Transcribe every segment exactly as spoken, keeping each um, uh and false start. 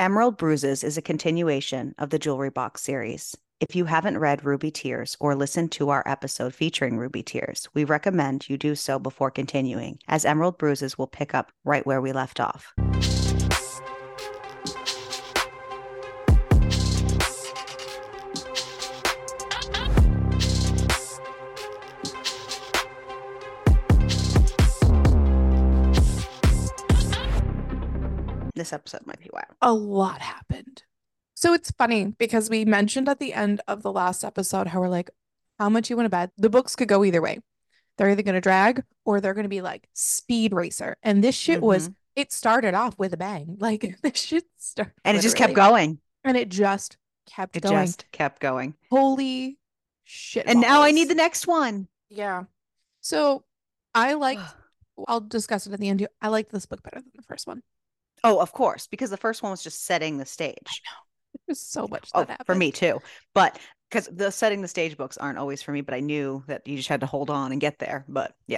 Emerald Bruises is a continuation of the Jewelry Box series. If you haven't read Ruby Tears or listened to our episode featuring Ruby Tears, we recommend you do so before continuing, as Emerald Bruises will pick up right where we left off. This episode might be wild. A lot happened. So it's funny because we mentioned at the end of the last episode how we're like, how much you want to bet? The books could go either way. They're either going to drag or they're going to be like Speed Racer. And this shit Mm-hmm. was, it started off with a bang. Like this shit started. And it just kept literally. going. And it just kept It going. just kept going. Holy shit. And now I balls. need the next one. Yeah. So I liked, I'll discuss it at the end. I liked this book better than the first one. Oh, of course, because the first one was just setting the stage. I know. There's so much Oh, that happened. for me too. But because the setting the stage books aren't always for me, but I knew that you just had to hold on and get there. But yeah.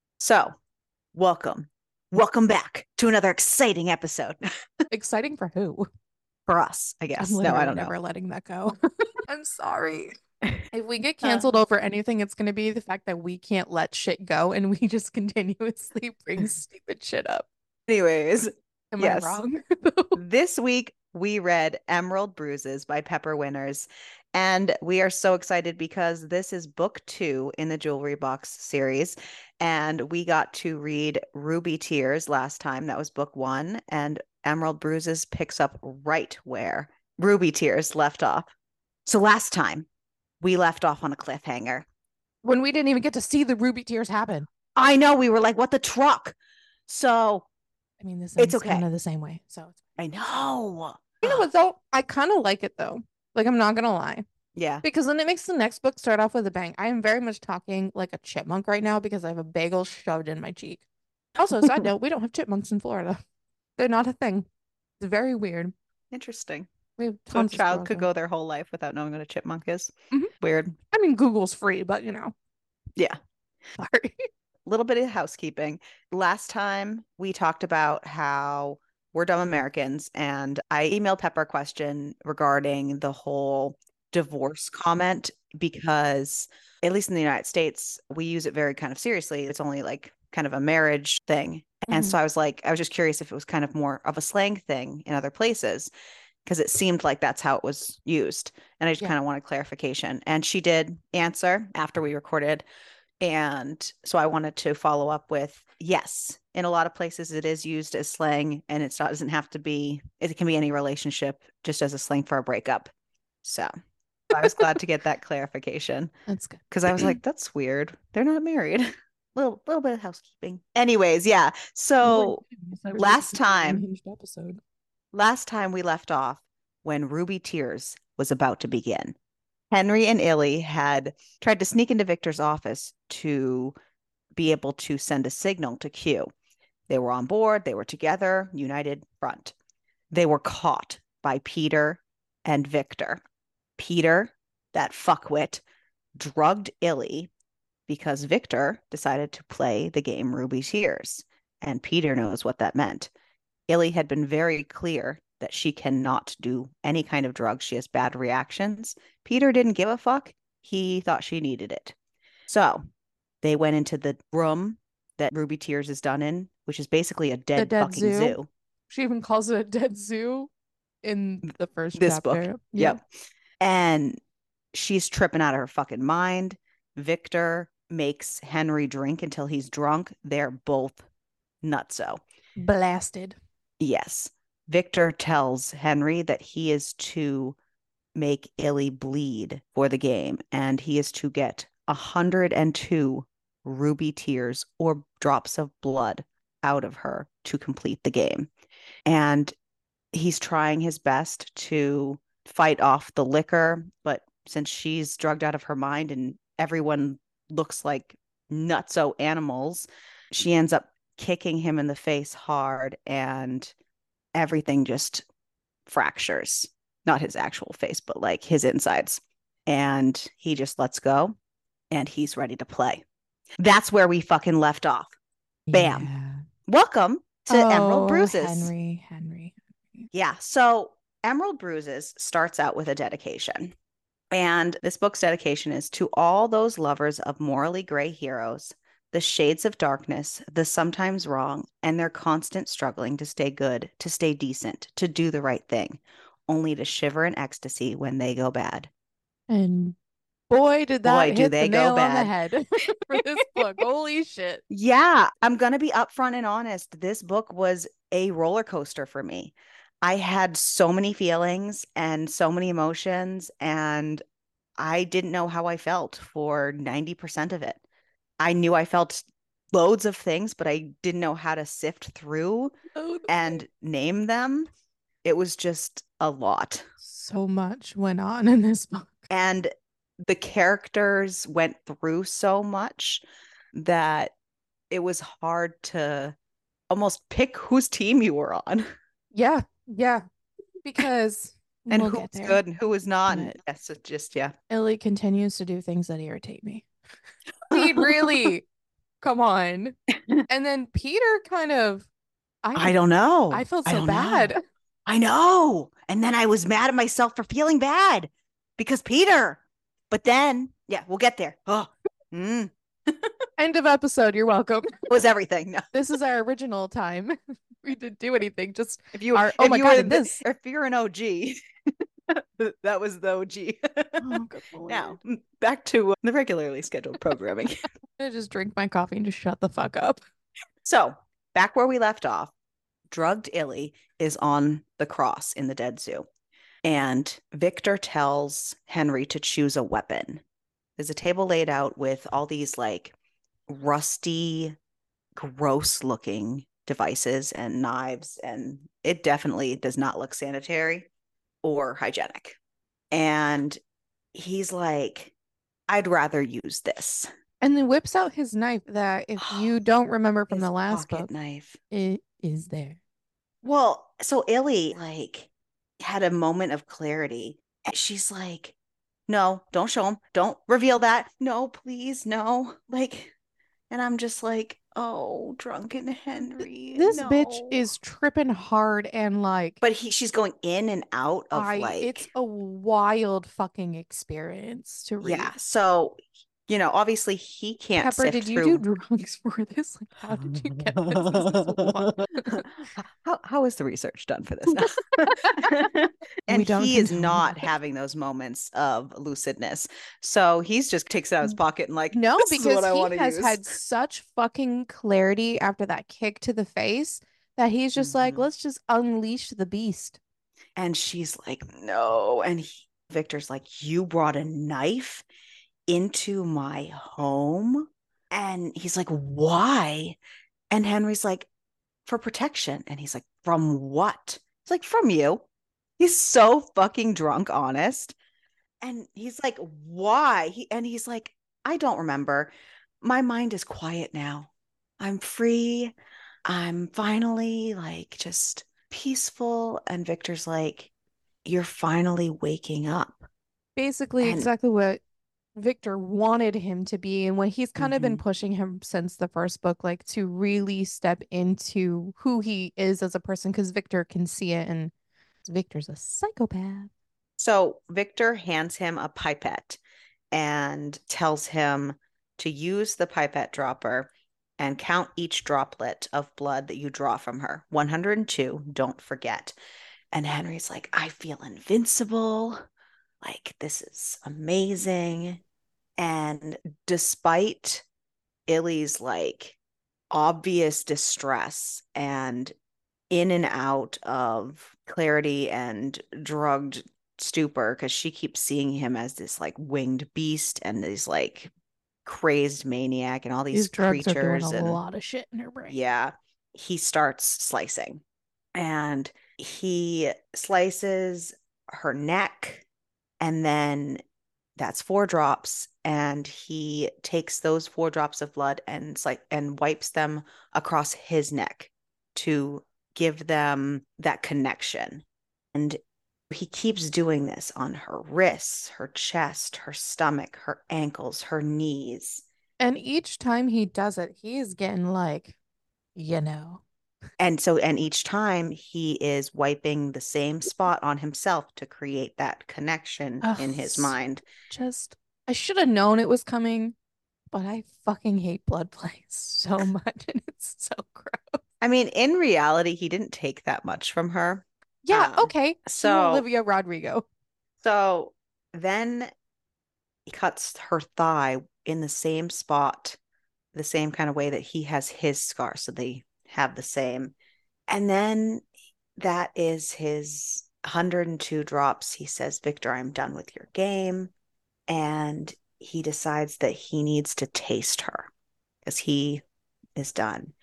So welcome. Welcome back to another exciting episode. Exciting for who? For us, I guess. I'm No, I don't never know. letting that go. I'm sorry. If we get canceled uh, over anything, it's going to be the fact that we can't let shit go and we just continuously bring stupid shit up. Anyways. Am yes. I wrong? This week we read Emerald Bruises by Pepper Winters, and we are so excited because this is book two in the Jewelry Box series, and we got to read Ruby Tears last time. That was book one, and Emerald Bruises picks up right where Ruby Tears left off. So last time we left off on a cliffhanger. When we didn't even get to see the Ruby Tears happen. I know, we were like, what the truck? So I mean, this it's is okay. kind of the same way. So it's I know. You know what though? I kind of like it though. Like I'm not gonna lie. Yeah. Because then it makes the next book start off with a bang. I am very much talking like a chipmunk right now because I have a bagel shoved in my cheek. Also, side note, we don't have chipmunks in Florida. They're not a thing. It's very weird. Interesting. We have So a tons of child could there. go their whole life without knowing what a chipmunk is. Mm-hmm. Weird. I mean, Google's free, but you know. Yeah. Sorry. A little bit of housekeeping. Last time we talked about how we're dumb Americans, and I emailed Pepper a question regarding the whole divorce comment because, at least in the United States, we use it very kind of seriously. It's only like kind of a marriage thing. Mm-hmm. And so I was like, I was just curious if it was kind of more of a slang thing in other places, because it seemed like that's how it was used. And I just yeah. kind of wanted clarification. And she did answer after we recorded. And so I wanted to follow up with, yes, in a lot of places it is used as slang, and it doesn't have to be, it can be any relationship, just as a slang for a breakup. So I was glad to get that clarification. That's good. Because I was like, that's weird. They're not married. little little bit of housekeeping. Anyways, yeah. So last time, episode. last time we left off when Ruby Tears was about to begin. Henry and Illy had tried to sneak into Victor's office to be able to send a signal to Q. They were on board. They were together, united front. They were caught by Peter and Victor. Peter, that fuckwit, drugged Illy because Victor decided to play the game Ruby Tears, and Peter knows what that meant. Illy had been very clear that she cannot do any kind of drug. She has bad reactions. Peter didn't give a fuck. He thought she needed it. So they went into the room that Ruby Tears is done in, which is basically a dead, dead fucking zoo. zoo. She even calls it a dead zoo in the first this chapter. book. Yep. yep. And she's tripping out of her fucking mind. Victor makes Henry drink until he's drunk. They're both nutso. Blasted. Yes. Victor tells Henry that he is to make Illy bleed for the game, and he is to get one hundred two Ruby Tears or drops of blood out of her to complete the game. And he's trying his best to fight off the liquor, but since she's drugged out of her mind and everyone looks like nutso animals, she ends up kicking him in the face hard, and everything just fractures. Not his actual face, but like his insides. And he just lets go, and he's ready to play. That's where we fucking left off. Bam. Yeah. Welcome to oh, Emerald Bruises. Henry, Henry, Henry. Yeah. So Emerald Bruises starts out with a dedication. And this book's dedication is to all those lovers of morally gray heroes, the shades of darkness, the sometimes wrong, and their constant struggling to stay good, to stay decent, to do the right thing, only to shiver in ecstasy when they go bad. And boy, did that Boy, do hit the they go nail on the bad. head for this book. Holy shit. Yeah, I'm going to be upfront and honest. This book was a roller coaster for me. I had so many feelings and so many emotions, and I didn't know how I felt for ninety percent of it. I knew I felt loads of things, but I didn't know how to sift through Oh, and name them. It was just a lot. so much went on in this book. And the characters went through so much that it was hard to almost pick whose team you were on Yeah, yeah. Because and we'll who get was there. good and who was not. And But yes, it just, yeah. Illy continues to do things that irritate me. I mean, really, come on. And then Peter kind of, I I, don't I know. felt I so don't know. bad. I know. And then I was mad at myself for feeling bad because Peter. But then, yeah, we'll get there. Oh, mm, End of episode. You're welcome. it was everything. No. This is our original time. We didn't do anything. Just If you our, oh if my you God, were and the, this. if you're an O G, that was the O G. Oh, good Now, Lord. back to the regularly scheduled programming. I'm gonna just drink my coffee and just shut the fuck up. So, back where we left off, drugged Illy is on the cross in the dead zoo. And Victor tells Henry to choose a weapon. There's a table laid out with all these like rusty, gross looking devices and knives. And it definitely does not look sanitary or hygienic. And he's like, I'd rather use this. And then whips out his knife that, if you don't remember from His the last pocket book, knife. it is there. Well, so Illy like had a moment of clarity. And she's like, no, don't show him. Don't reveal that. No, please, no. Like, and I'm just like, oh, drunken Th- Henry, this bitch no. is tripping hard and like, But he she's going in and out of I, it's like, a wild fucking experience to yeah. read. So, you know, obviously he can't Pepper, sift did you do through. drugs for this? Like, how did you get this? This is wild. how how is the research done for this now? We And don't he is condone not that. having those moments of lucidness. So he's just takes it out of his pocket and like, No, this is what because I he want to has use. had such fucking clarity after that kick to the face that he's just like, Mhm. let's just unleash the beast. And she's like, no. And he, Victor's like, you brought a knife into my home? And he's like, why? And Henry's like, for protection. And he's like, from what? It's like, from you. He's so fucking drunk, honest. And he's like, why? He and he's like, I don't remember. My mind is quiet now. I'm free. I'm finally like just peaceful. And Victor's like, you're finally waking up. Basically, And exactly what Victor wanted him to be, and what he's kind of been mhm. pushing him since the first book, like to really step into who he is as a person, because Victor can see it, and Victor's a psychopath. So Victor hands him a pipette and tells him to use the pipette dropper and count each droplet of blood that you draw from her. one hundred two, don't forget. And Henry's like, I feel invincible. Like, this is amazing. And despite Illy's like obvious distress and in and out of clarity and drugged stupor, because she keeps seeing him as this like winged beast and this like crazed maniac and all these These drugs are doing a creatures. And lot of shit in her brain. yeah, he starts slicing and he slices her neck, and then that's four drops, and he takes those four drops of blood and like and wipes them across his neck to give them that connection. And he keeps doing this on her wrists, her chest, her stomach, her ankles, her knees. And each time he does it, he's getting like, you know. And so, and each time he is wiping the same spot on himself to create that connection Ugh, in his mind. just, I should have known it was coming, but I fucking hate blood plays so much, and it's so gross. I mean, in reality, he didn't take that much from her. Yeah, Um, okay. Cue so, Olivia Rodrigo. so then he cuts her thigh in the same spot, the same kind of way that he has his scar. So they have the same. And then that is his one hundred two drops. He says, Victor, I'm done with your game. And he decides that he needs to taste her because he is done.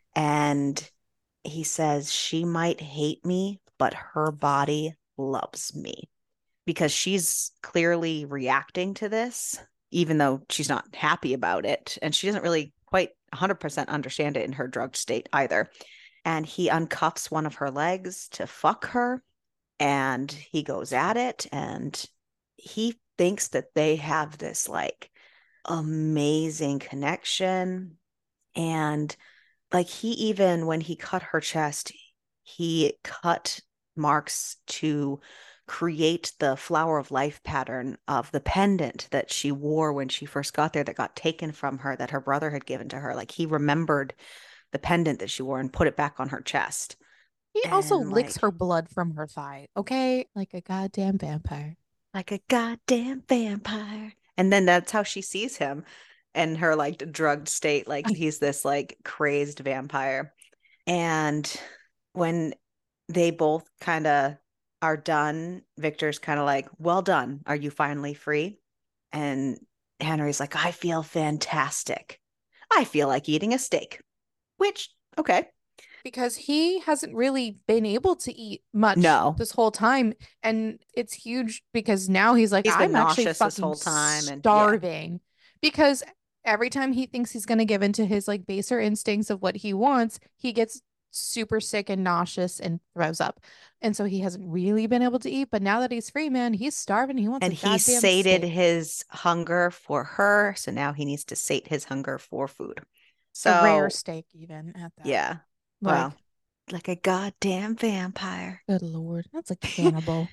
And he says, she might hate me, but her body loves me because she's clearly reacting to this, even though she's not happy about it. And she doesn't really quite one hundred percent understand it in her drugged state either. And he uncuffs one of her legs to fuck her. And he goes at it. And he thinks that they have this like amazing connection. And like he even, when he cut her chest, he cut marks to create the flower of life pattern of the pendant that she wore when she first got there that got taken from her that her brother had given to her. Like he remembered the pendant that she wore and put it back on her chest. He also And licks like her blood from her thigh, okay? Like a goddamn vampire. like a goddamn vampire. And then that's how she sees him in her like drugged state, like he's this like crazed vampire. And when they both kind of are done, Victor's kind of like, well done. Are you finally free? And Henry's like, I feel fantastic. I feel like eating a steak, which, okay. Because he hasn't really been able to eat much No, this whole time. And it's huge because now he's like, he's been I'm actually nauseous this fucking whole time. And yeah, starving. Because every time he thinks he's going to give into his like baser instincts of what he wants, he gets super sick and nauseous and throws up. And so he hasn't really been able to eat. But now that he's free, man, he's starving. He wants and a he goddamn sated steak. his hunger for her. So now he needs to sate his hunger for food. A rare So, steak, even at that. yeah, Like, well, like a goddamn vampire. good Lord. That's a cannibal.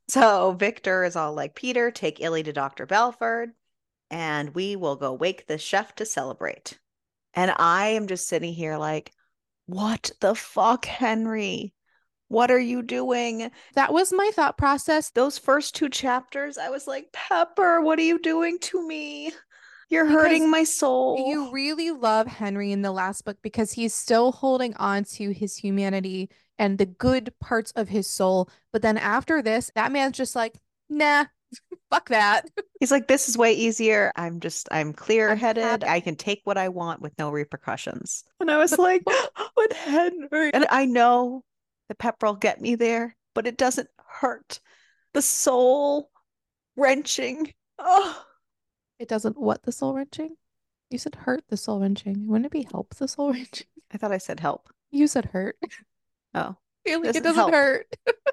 So Victor is all like, Peter, take Illy to Doctor Belford, and we will go wake the chef to celebrate. And I am just sitting here like, what the fuck, Henry? What are you doing? That was my thought process. Those first two chapters, I was like, Pepper, what are you doing to me? You're Because hurting my soul. you really love Henry in the last book because he's still holding on to his humanity and the good parts of his soul. But then after this, that man's just like, nah, fuck that. He's like, this is way easier. I'm just, I'm clear I'm headed. I happy. can take what I want with no repercussions. And I was like, but Henry. And I know the pepper will get me there, but it doesn't hurt. The soul wrenching. Oh, It doesn't what the soul wrenching? You said hurt the soul wrenching. Wouldn't it be help the soul wrenching? I thought I said help. You said hurt. Oh, it Really, it doesn't doesn't help. hurt.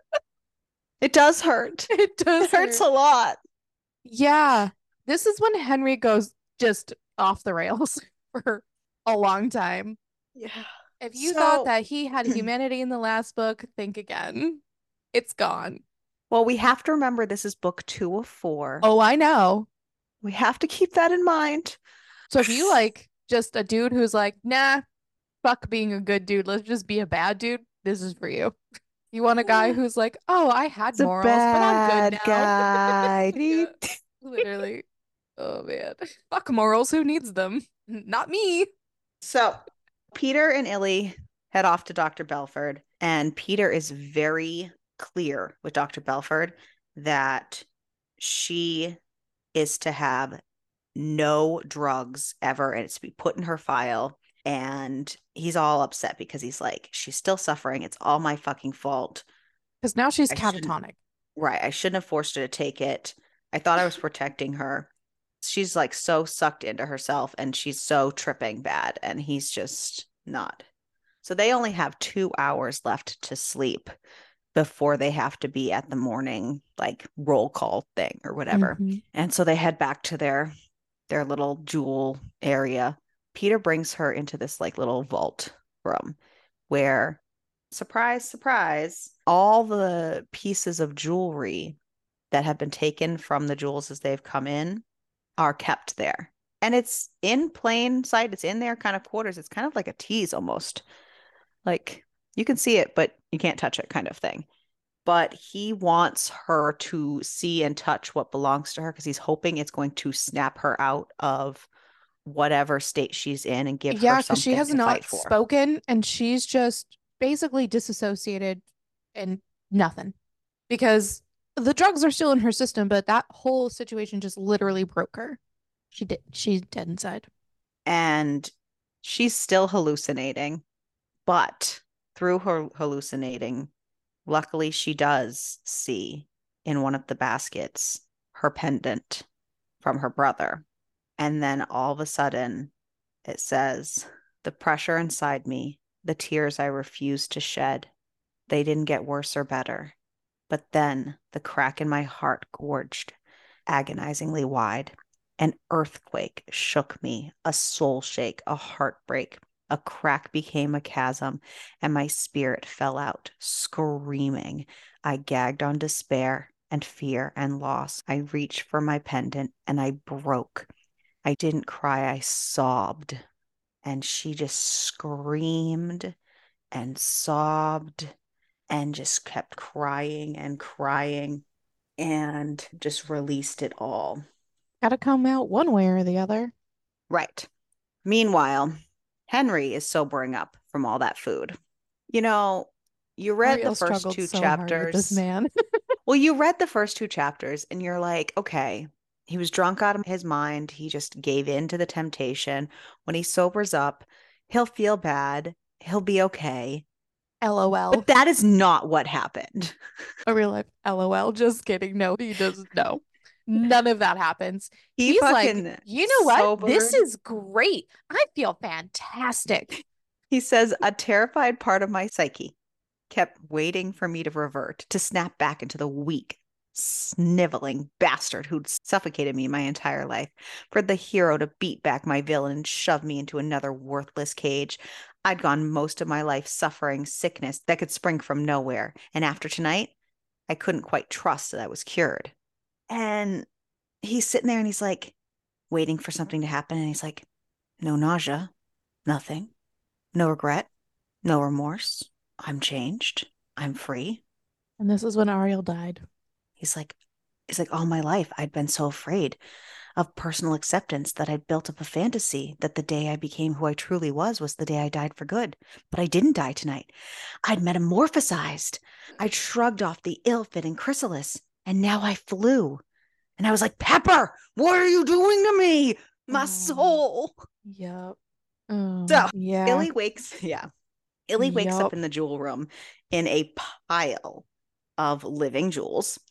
It does hurt. It It does hurts hurt. a lot. Yeah. This is when Henry goes just off the rails for a long time. Yeah. If you thought So, that he had humanity in the last book, think again. It's gone. well, we have to remember this is book two of four. Oh, I know. We have to keep that in mind. So if you like just a dude who's like, nah, fuck being a good dude, let's just be a bad dude, this is for you. You want a guy who's like, oh, I had It's a morals, but I'm good bad now. guy. Yeah, literally. Oh man. Fuck morals, who needs them? Not me. So Peter and Illy head off to Doctor Belford, and Peter is very clear with Doctor Belford that she is to have no drugs ever, and it's to be put in her file. And he's all upset because he's like, she's still suffering. It's all my fucking fault. Because now she's I shouldn't, catatonic. right. I shouldn't have forced her to take it. I thought I was protecting her. She's like so sucked into herself and she's so tripping bad, and he's just not. So they only have two hours left to sleep before they have to be at the morning like roll call thing or whatever. Mm-hmm. And so they head back to their their little jewel area. Peter brings her into this like little vault room, where, surprise, surprise, all the pieces of jewelry that have been taken from the jewels as they've come in are kept there. And it's in plain sight. It's in their kind of quarters. It's kind of like a tease almost. Like you can see it, but you can't touch it kind of thing. But he wants her to see and touch what belongs to her because he's hoping it's going to snap her out of whatever state she's in and give her Yeah, because she something has to fight not for. spoken and she's just basically disassociated and nothing because the drugs are still in her system, but that whole situation just literally broke her. She did, she's dead inside. And she's still hallucinating, but through her hallucinating, luckily she does see in one of the baskets her pendant from her brother. And then all of a sudden, it says, the pressure inside me, the tears I refused to shed, they didn't get worse or better. But then the crack in my heart gorged agonizingly wide. An earthquake shook me, a soul shake, a heartbreak. A crack became a chasm, and my spirit fell out, screaming. I gagged on despair and fear and loss. I reached for my pendant, and I broke. I didn't cry, I sobbed. And she just screamed and sobbed and just kept crying and crying and just released it all. Gotta come out one way or the other. Right. Meanwhile, Henry is sobering up from all that food. You know, you read the Ariel first struggled two so hard with this chapters. man. Well, you read the first two chapters and you're like, okay, he was drunk out of his mind. He just gave in to the temptation. When he sobers up, he'll feel bad. He'll be okay. LOL. But that is not what happened. A real life LOL. Just kidding. No, he doesn't. No, none of that happens. He He's like, fucking you know what? This sobered. is great. I feel fantastic. He says, a terrified part of my psyche kept waiting for me to revert, to snap back into the weak, sniveling bastard who'd suffocated me my entire life, for the hero to beat back my villain and shove me into another worthless cage. I'd gone most of my life suffering sickness that could spring from nowhere, and after tonight, I couldn't quite trust that I was cured. And he's sitting there and he's like, waiting for something to happen, and he's like, no nausea, nothing, no regret, no remorse. I'm changed. I'm free. And this is when Ariel died. He's like, he's like, all my life I'd been so afraid of personal acceptance that I'd built up a fantasy that the day I became who I truly was was the day I died for good. But I didn't die tonight. I'd metamorphosized. I'd shrugged off the ill-fitting chrysalis, and now I flew. And I was like, Pepper, what are you doing to me? My Oh, soul. yep. Oh, So yeah. Illy wakes, yeah. Illy wakes up Yup. in the jewel room in a pile of living jewels.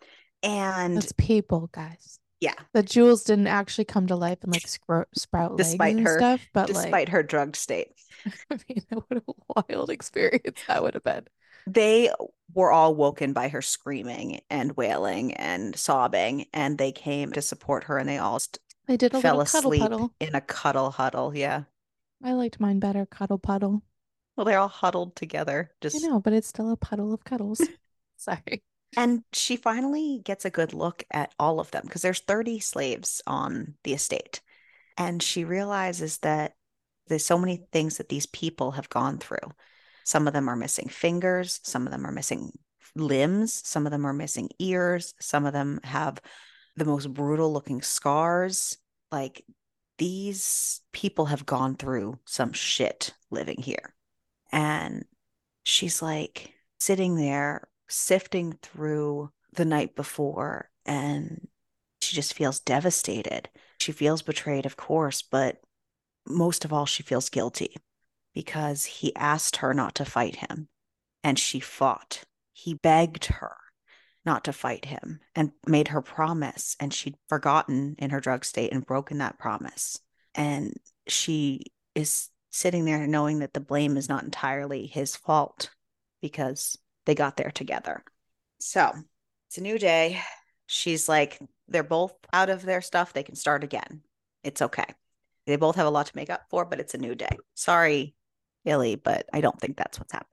And That's people, guys. yeah, The jewels didn't actually come to life and like scro- sprout legs despite and her, stuff, but despite like, her drugged state, I mean, what a wild experience that would have been. they were all woken by her screaming and wailing and sobbing, and they came to support her, and they all st- They did a fell little cuddle asleep puddle. in a cuddle huddle. Yeah. I liked mine better, cuddle puddle. Well, they're all huddled together, I just know, but it's still a puddle of cuddles. Sorry. and she finally gets a good look at all of them because there's thirty slaves on the estate. And she realizes that there's so many things that these people have gone through. Some of them are missing fingers, some of them are missing limbs, some of them are missing ears, some of them have the most brutal looking scars. Like these people have gone through some shit living here. And she's like sitting there sifting through the night before, and she just feels devastated. She feels betrayed, of course, but most of all, she feels guilty because he asked her not to fight him and she fought. He begged her not to fight him and made her promise, and she'd forgotten in her drug state and broken that promise. And she is sitting there knowing that the blame is not entirely his fault because they got there together. So it's a new day. She's like, they're both out of their stuff. They can start again. It's okay. They both have a lot to make up for, but it's a new day. Sorry, Illy, but I don't think that's what's happening.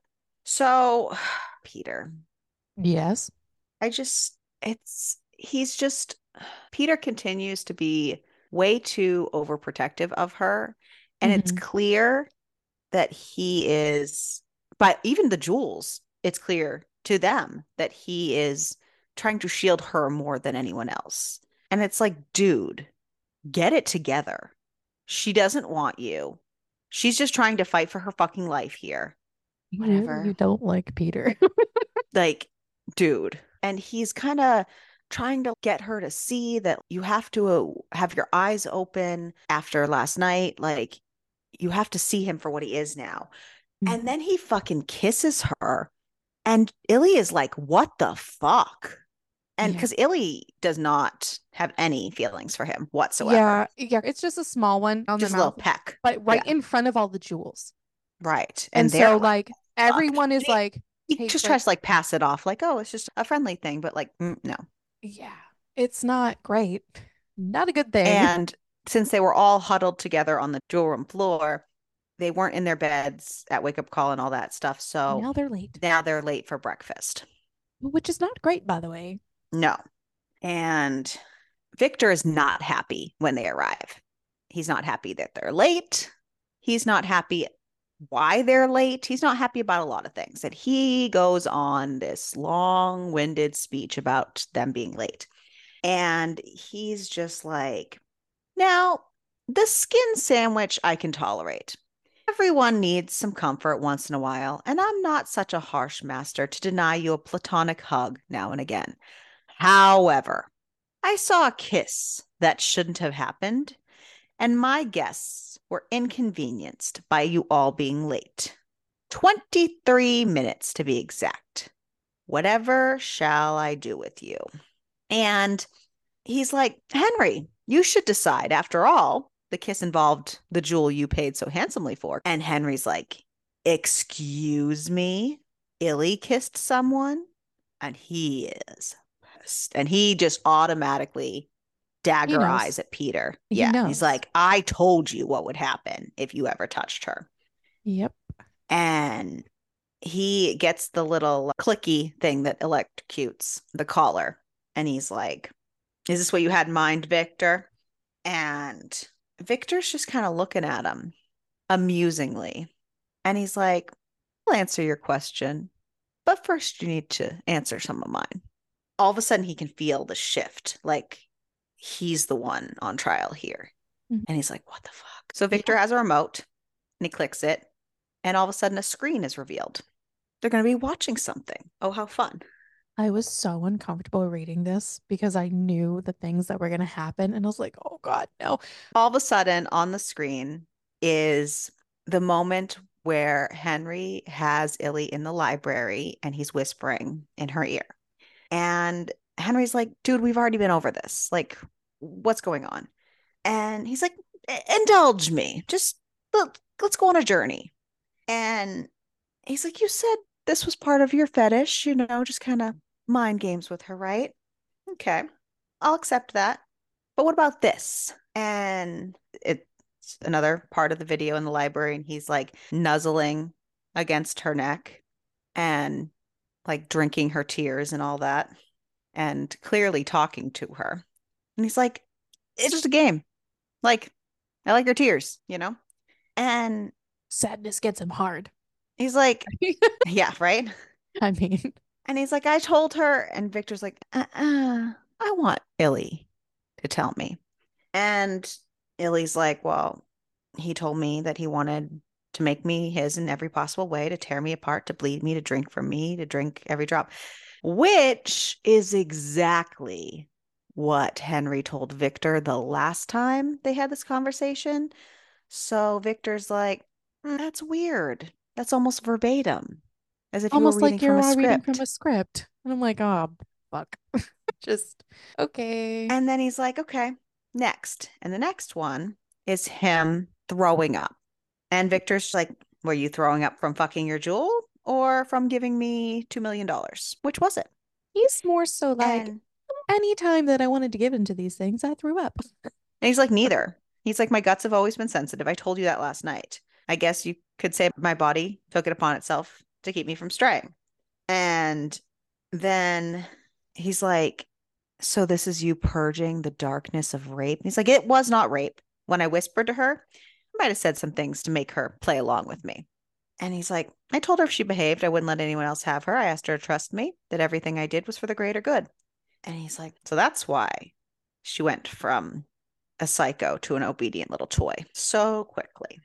So, Peter, Yes. I just, it's, he's just, Peter continues to be way too overprotective of her. And it's Hmm. clear that he is, but even the jewels, it's clear to them that he is trying to shield her more than anyone else. And it's like, dude, get it together. She doesn't want you. She's just trying to fight for her fucking life here. You you Whatever. don't like Peter. Like, dude. And he's kind of trying to get her to see that you have to uh, have your eyes open after last night. Like, you have to see him for what he is now. And then he fucking kisses her. And Illy is like, what the fuck? And Yeah. because Illy does not have any feelings for him whatsoever, Yeah, yeah. It's just a small one on the just a little mouth, peck. but right Yeah, in front of all the jewels. right. And And they're so like, like fuck. everyone is He, like he takes just like tries to like pass it off, like, oh, it's just a friendly thing, but like, mm, no. yeah, it's not great. Not a good thing. And since they were all huddled together on the jewel room floor, they weren't in their beds at wake up call and all that stuff. So Now they're late, now they're late for breakfast. which is not great, by the way. No. And Victor is not happy when they arrive. He's not happy that they're late. He's not happy why they're late. He's not happy about a lot of things. And he goes on this long winded speech about them being late. And he's just like, now, the skin sandwich I can tolerate. Everyone needs some comfort once in a while, and I'm not such a harsh master to deny you a platonic hug now and again. However, I saw a kiss that shouldn't have happened, and my guests were inconvenienced by you all being late. twenty-three minutes to be exact. Whatever shall I do with you? And he's like, Henry, you should decide. After all, the kiss involved the jewel you paid so handsomely for. And Henry's like, excuse me? Illy kissed someone? And he is pissed. And he just automatically He dagger knows. eyes at Peter. He Yeah. He's knows. like, I told you what would happen if you ever touched her. Yep. And he gets the little clicky thing that electrocutes the collar. And he's like, is this what you had in mind, Victor? And Victor's just kind of looking at him amusingly. And he's like, I'll answer your question, but first you need to answer some of mine. All of a sudden, he can feel the shift, like he's the one on trial here. Mhm. And he's like, what the fuck? So Yeah. Victor has a remote and he clicks it, and all of a sudden, a screen is revealed. They're going to be watching something. Oh, how fun. I was so uncomfortable reading this because I knew the things that were going to happen. And I was like, oh God, no. All of a sudden, on the screen is the moment where Henry has Illy in the library and he's whispering in her ear. And Henry's like, dude, we've already been over this. Like, what's going on? And he's like, indulge me. Just let, let's go on a journey. And he's like, you said this was part of your fetish, you know, just kind of mind games with her, right? Okay, I'll accept that. But what about this? And it's another part of the video in the library, and he's like nuzzling against her neck and like drinking her tears and all that, and clearly talking to her. And he's like, it's just a game. Like, I like your tears, you know? And Sadness gets him hard. he's like, yeah, right? I mean, And he's like, I told her. And Victor's like, uh-uh, I want Illy to tell me. And Illy's like, well, he told me that he wanted to make me his in every possible way, to tear me apart, to bleed me, to drink from me, to drink every drop, which is exactly what Henry told Victor the last time they had this conversation. So Victor's like, "Mm, that's weird. That's almost verbatim, as if you were almost reading like from you're a all reading from script." a script. And I'm like, oh, fuck. Just okay. And then he's like, okay, next. And the next one is him throwing up. And Victor's like, were you throwing up from fucking your jewel or from giving me two million dollars? Which was it? He's more so like, And, anytime that I wanted to give into these things, I threw up. and he's like, neither. He's like, my guts have always been sensitive. I told you that last night. I guess you could say my body took it upon itself to keep me from straying. And then he's like, so this is you purging the darkness of rape? And he's like, it was not rape. When I whispered to her, I might have said some things to make her play along with me. And he's like, I told her if she behaved, I wouldn't let anyone else have her. I asked her to trust me, that everything I did was for the greater good. And he's like, so that's why she went from a psycho to an obedient little toy so quickly.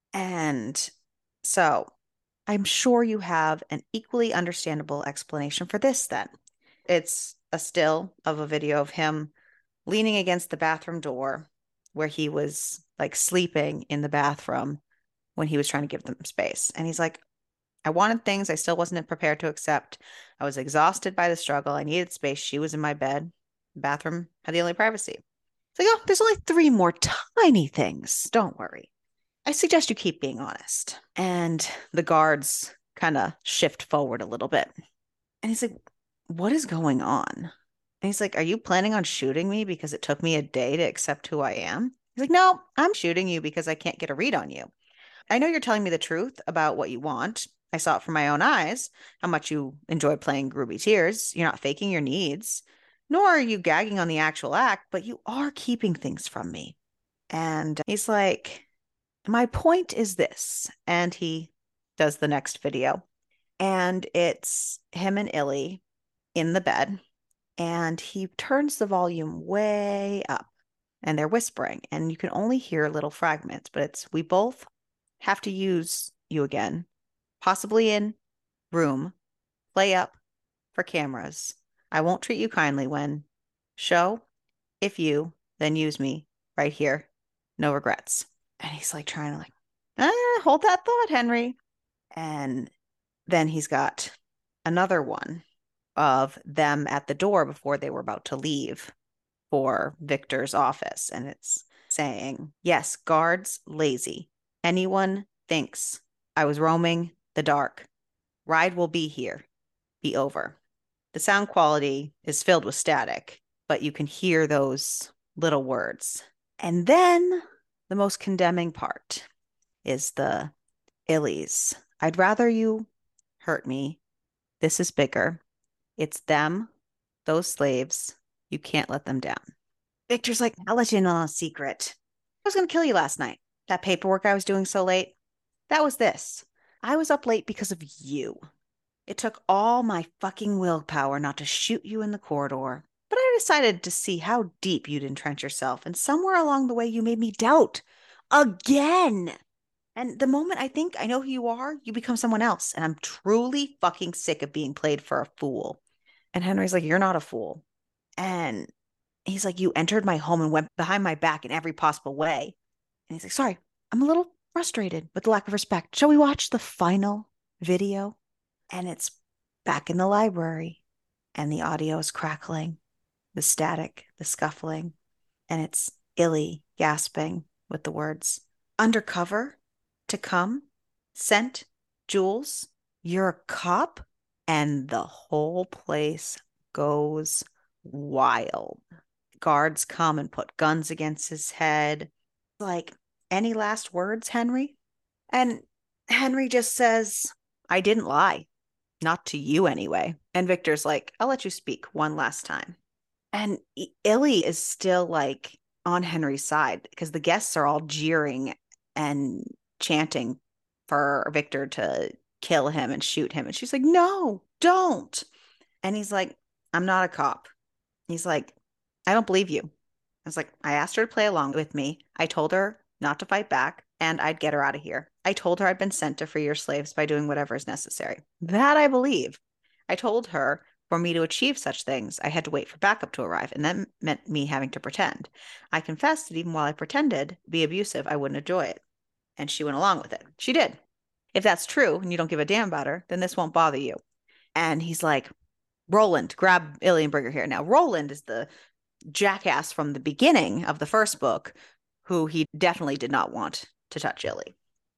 And so I'm sure you have an equally understandable explanation for this then. It's a still of a video of him leaning against the bathroom door where he was like sleeping in the bathroom when he was trying to give them space. And he's like, I wanted things I still wasn't prepared to accept. I was exhausted by the struggle. I needed space. She was in my bed. The bathroom had the only privacy. It's like, oh, there's only three more tiny things. Don't worry. I suggest you keep being honest. And the guards kind of shift forward a little bit. And he's like, what is going on? And he's like, are you planning on shooting me because it took me a day to accept who I am? He's like, no, I'm shooting you because I can't get a read on you. I know you're telling me the truth about what you want. I saw it from my own eyes, how much you enjoy playing Ruby Tears. You're not faking your needs, nor are you gagging on the actual act, but you are keeping things from me. And he's like, my point is this. And he does the next video. And it's him and Illy in the bed. And he turns the volume way up. And they're whispering. And you can only hear little fragments, but it's, we both have to use you again, possibly in room, play up for cameras. I won't treat you kindly when show, if you, then use me right here. No regrets. And he's like trying to like, ah, hold that thought, Henry. And then he's got another one of them at the door before they were about to leave for Victor's office. And it's saying, yes, guards, lazy. Anyone thinks I was roaming the dark. Ride will be here, be over. The sound quality is filled with static, but you can hear those little words. And then the most condemning part is the Illies. I'd rather you hurt me. This is bigger. It's them, those slaves. You can't let them down. Victor's like, I'll let you in on a secret. I was going to kill you last night. That paperwork I was doing so late, that was this. I was up late because of you. It took all my fucking willpower not to shoot you in the corridor, but I decided to see how deep you'd entrench yourself, and somewhere along the way you made me doubt. Again! And the moment I think I know who you are, you become someone else, and I'm truly fucking sick of being played for a fool. And Henry's like, you're not a fool. And he's like, you entered my home and went behind my back in every possible way. And he's like, sorry, I'm a little frustrated with the lack of respect. Shall we watch the final video? And it's back in the library. And the audio is crackling, the static, the scuffling. And it's Illy gasping with the words, undercover, to come, sent, Jules, you're a cop? And the whole place goes wild. Guards come and put guns against his head. Like, any last words, Henry? And Henry just says, I didn't lie. Not to you anyway. And Victor's like, I'll let you speak one last time. And Illy is still like on Henry's side because the guests are all jeering and chanting for Victor to kill him and shoot him. And she's like, no, don't. And he's like, I'm not a cop. He's like, I don't believe you. I was like, I asked her to play along with me. I told her not to fight back and I'd get her out of here. I told her I'd been sent to free your slaves by doing whatever is necessary. That I believe. I told her for me to achieve such things, I had to wait for backup to arrive, and that meant me having to pretend. I confessed that even while I pretended to be abusive, I wouldn't enjoy it. And she went along with it. She did. If that's true and you don't give a damn about her, then this won't bother you. And he's like, Roland, grab Illy and bring her here. Now, Roland is the jackass from the beginning of the first book who he definitely did not want to touch Illy.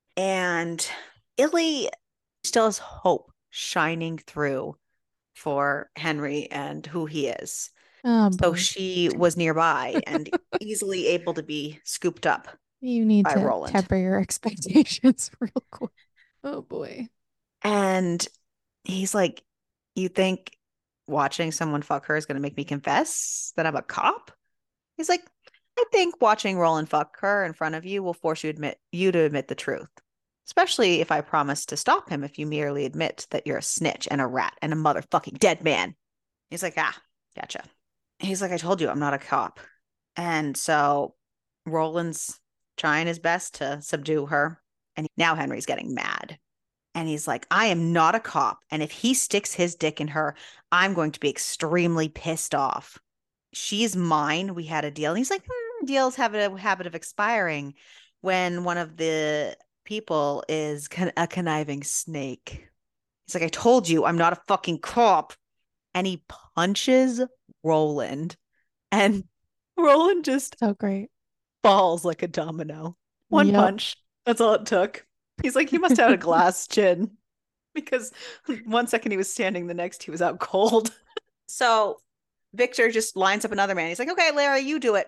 And Illy still has hope shining through for Henry and who he is. Oh, so she was nearby and easily able to be scooped up. You need by to Roland. temper your expectations real quick. Oh boy. And he's like, you think watching someone fuck her is going to make me confess that I'm a cop? He's like, I think watching Roland fuck her in front of you will force you admit you to admit the truth. Especially if I promise to stop him if you merely admit that you're a snitch and a rat and a motherfucking dead man. He's like, ah, gotcha. He's like, I told you I'm not a cop. And so Roland's trying his best to subdue her. And now Henry's getting mad. And he's like, I am not a cop. And if he sticks his dick in her, I'm going to be extremely pissed off. She's mine. We had a deal. And he's like, hmm, deals have a habit of expiring when one of the people is con- a conniving snake. He's like, I told you I'm not a fucking cop. And he punches Roland. And Roland just So great. falls like a domino. One Yep. punch. That's all it took. He's like, he must have had a glass chin because one second he was standing, the next he was out cold. So Victor just lines up another man. He's like, okay, Larry, you do it.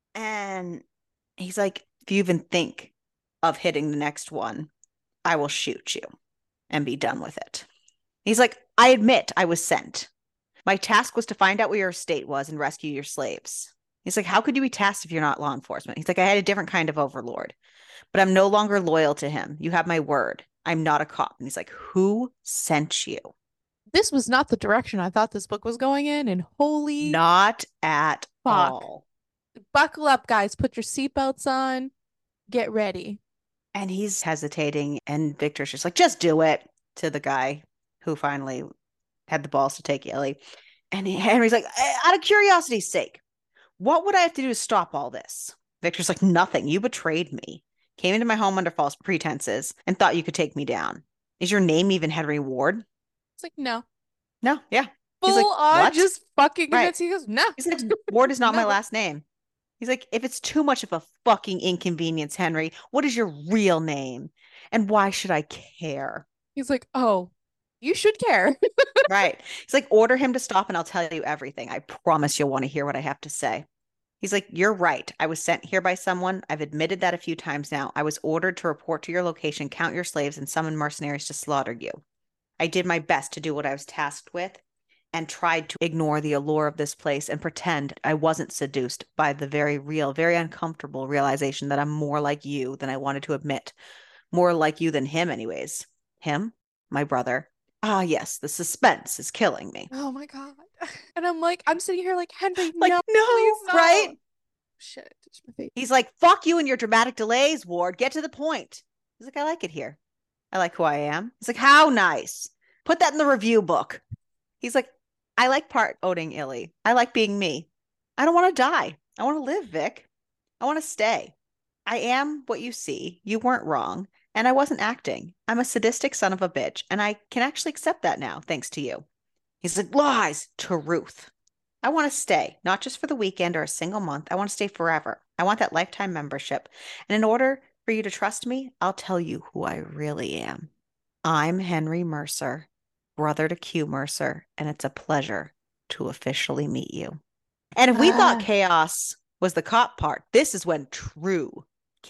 And he's like, if you even think of hitting the next one, I will shoot you and be done with it. He's like, I admit I was sent. My task was to find out where your estate was and rescue your slaves. He's like, how could you be tasked if you're not law enforcement? He's like, I had a different kind of overlord, but I'm no longer loyal to him. You have my word. I'm not a cop. And he's like, who sent you? This was not the direction I thought this book was going in, and holy Not at fuck. all. Buckle up, guys. Put your seatbelts on. Get ready. And he's hesitating, and Victor's just like, just do it, to the guy who finally had the balls to take Ellie. And Henry's like, out of curiosity's sake, what would I have to do to stop all this? Victor's like, nothing. You betrayed me, came into my home under false pretenses, and thought you could take me down. Is your name even Henry Ward? It's like, no. No, yeah. Full He's like, on what? just fucking Right. convinced. He goes, no. He's like, Ward is not my No. last name. He's like, if it's too much of a fucking inconvenience, Henry, what is your real name? And why should I care? He's like, oh, you should care. Right. He's like, order him to stop and I'll tell you everything. I promise you'll want to hear what I have to say. He's like, you're right. I was sent here by someone. I've admitted that a few times now. I was ordered to report to your location, count your slaves, and summon mercenaries to slaughter you. I did my best to do what I was tasked with and tried to ignore the allure of this place and pretend I wasn't seduced by the very real, very uncomfortable realization that I'm more like you than I wanted to admit. More like you than him, anyways. Him? My brother. Ah, yes, the suspense is killing me. Oh my God. And I'm like, I'm sitting here like, Henry, Like, no, no, please, no. right? Shit, touched my face. He's like, fuck you and your dramatic delays, Ward. Get to the point. He's like, I like it here. I like who I am. He's like, how nice. Put that in the review book. He's like, I like part owning Illy. I like being me. I don't want to die. I want to live, Vic. I want to stay. I am what you see. You weren't wrong. And I wasn't acting. I'm a sadistic son of a bitch. And I can actually accept that now, thanks to you. He's like, lies to Ruth. I want to stay, not just for the weekend or a single month. I want to stay forever. I want that lifetime membership. And in order for you to trust me, I'll tell you who I really am. I'm Henry Mercer, brother to Q Mercer, and it's a pleasure to officially meet you. And if we thought Ah. chaos was the cop part, this is when true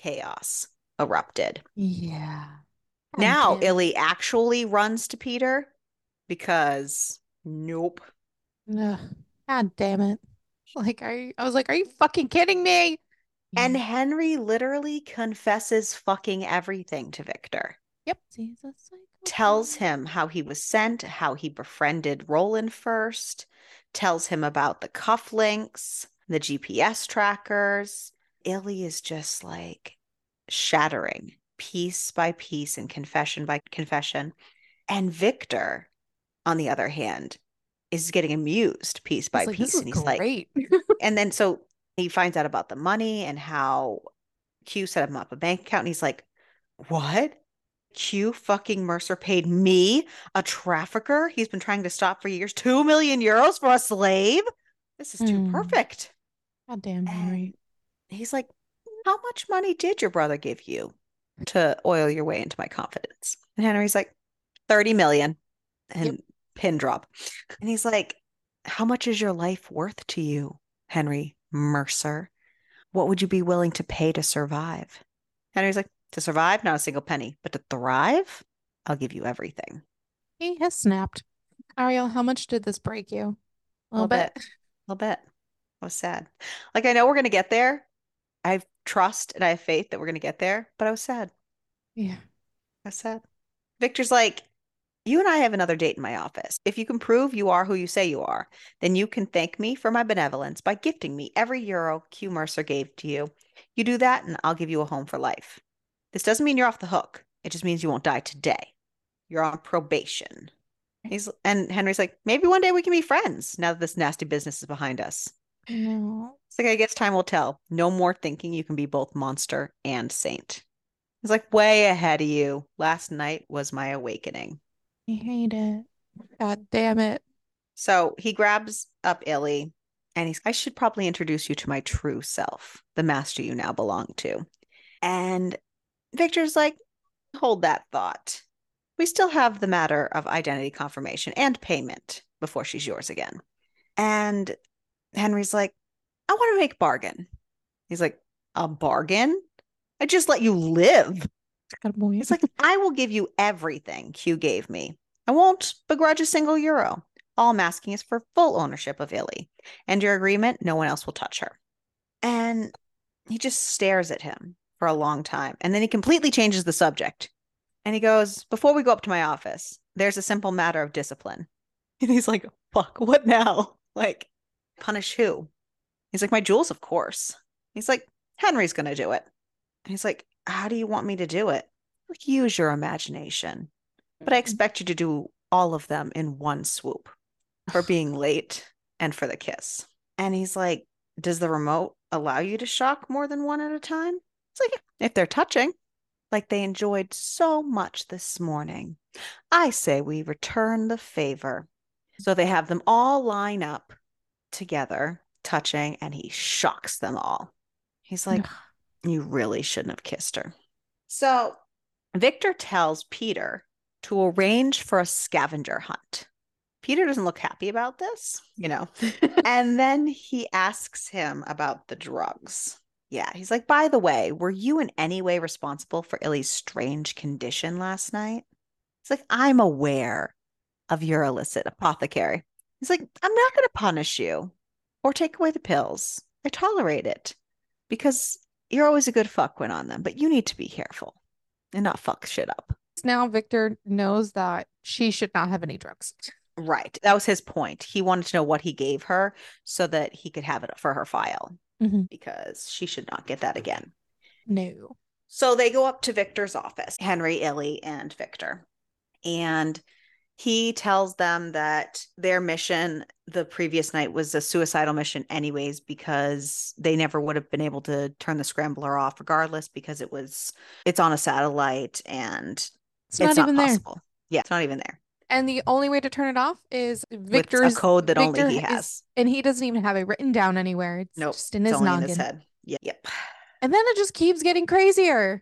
chaos erupted. Yeah. God Now damn it. Illy actually runs to Peter because nope. Ugh. God damn it. Like, are you, I was like, are you fucking kidding me? And Henry literally confesses fucking everything to Victor. Yep. He's a psycho. Tells him how he was sent, how he befriended Roland first, tells him about the cufflinks, the G P S trackers. Illy is just like shattering piece by piece and confession by confession. And Victor, on the other hand, is getting amused piece by He's like, piece. this is And he's great. like, and then so he finds out about the money and how Q set him up a bank account. And he's like, what? Q fucking Mercer paid me, a trafficker he's been trying to stop for years, two million euros for a slave? This is too Mm. perfect. God damn, Henry. And he's like, how much money did your brother give you to oil your way into my confidence? And Henry's like, thirty million. And Yep. pin drop. And he's like, how much is your life worth to you, Henry Mercer? What would you be willing to pay to survive? Henry's like, to survive, not a single penny, but to thrive, I'll give you everything. He has snapped. Ariel, how much did this break you? A A little little bit? bit. A little bit. I was sad. Like I know we're gonna get there. I have trust and I have faith that we're gonna get there, but I was sad. Yeah. I was sad. Victor's like, you and I have another date in my office. If you can prove you are who you say you are, then you can thank me for my benevolence by gifting me every euro Q Mercer gave to you. You do that, and I'll give you a home for life. This doesn't mean you're off the hook. It just means you won't die today. You're on probation. He's and Henry's like, maybe one day we can be friends now that this nasty business is behind us. No. It's like, I guess time will tell. No more thinking you can be both monster and saint. He's like, way ahead of you. Last night was my awakening. I hate it. God damn it. So he grabs up Illy and he's, I should probably introduce you to my true self, the master you now belong to. And Victor's like, hold that thought. We still have the matter of identity confirmation and payment before she's yours again. And Henry's like, I want to make a bargain. He's like, a bargain? I just let you live. Attaboy. He's like, I will give you everything Q gave me. I won't begrudge a single euro. All I'm asking is for full ownership of Illy. And your agreement, no one else will touch her. And he just stares at him for a long time. And then he completely changes the subject. And he goes, before we go up to my office, there's a simple matter of discipline. And he's like, fuck, what now? Like, punish who? He's like, my jewels, of course. He's like, Henry's going to do it. And he's like, how do you want me to do it? Like, use your imagination. But I expect you to do all of them in one swoop for being late and for the kiss. And he's like, does the remote allow you to shock more than one at a time? It's like, if they're touching, like they enjoyed so much this morning, I say we return the favor. So they have them all line up together, touching, and he shocks them all. He's like, you really shouldn't have kissed her. So Victor tells Peter to arrange for a scavenger hunt. Peter doesn't look happy about this, you know. And then he asks him about the drugs. Yeah, he's like, by the way, were you in any way responsible for Illy's strange condition last night? He's like, I'm aware of your illicit apothecary. He's like, I'm not going to punish you or take away the pills. I tolerate it because you're always a good fuck when on them, but you need to be careful and not fuck shit up. Now Victor knows that she should not have any drugs. Right. That was his point. He wanted to know what he gave her so that he could have it for her file mm-hmm. because she should not get that again. No. So they go up to Victor's office, Henry, Illy, and Victor. And he tells them that their mission the previous night was a suicidal mission anyways, because they never would have been able to turn the scrambler off regardless, because it was, it's on a satellite and it's not, it's not even possible. There. Yeah, it's not even there. And the only way to turn it off is Victor's with a code that Victor only he has. Is, and he doesn't even have it written down anywhere. It's nope, just in his his only noggin. in his head. Yeah, yep. And then it just keeps getting crazier.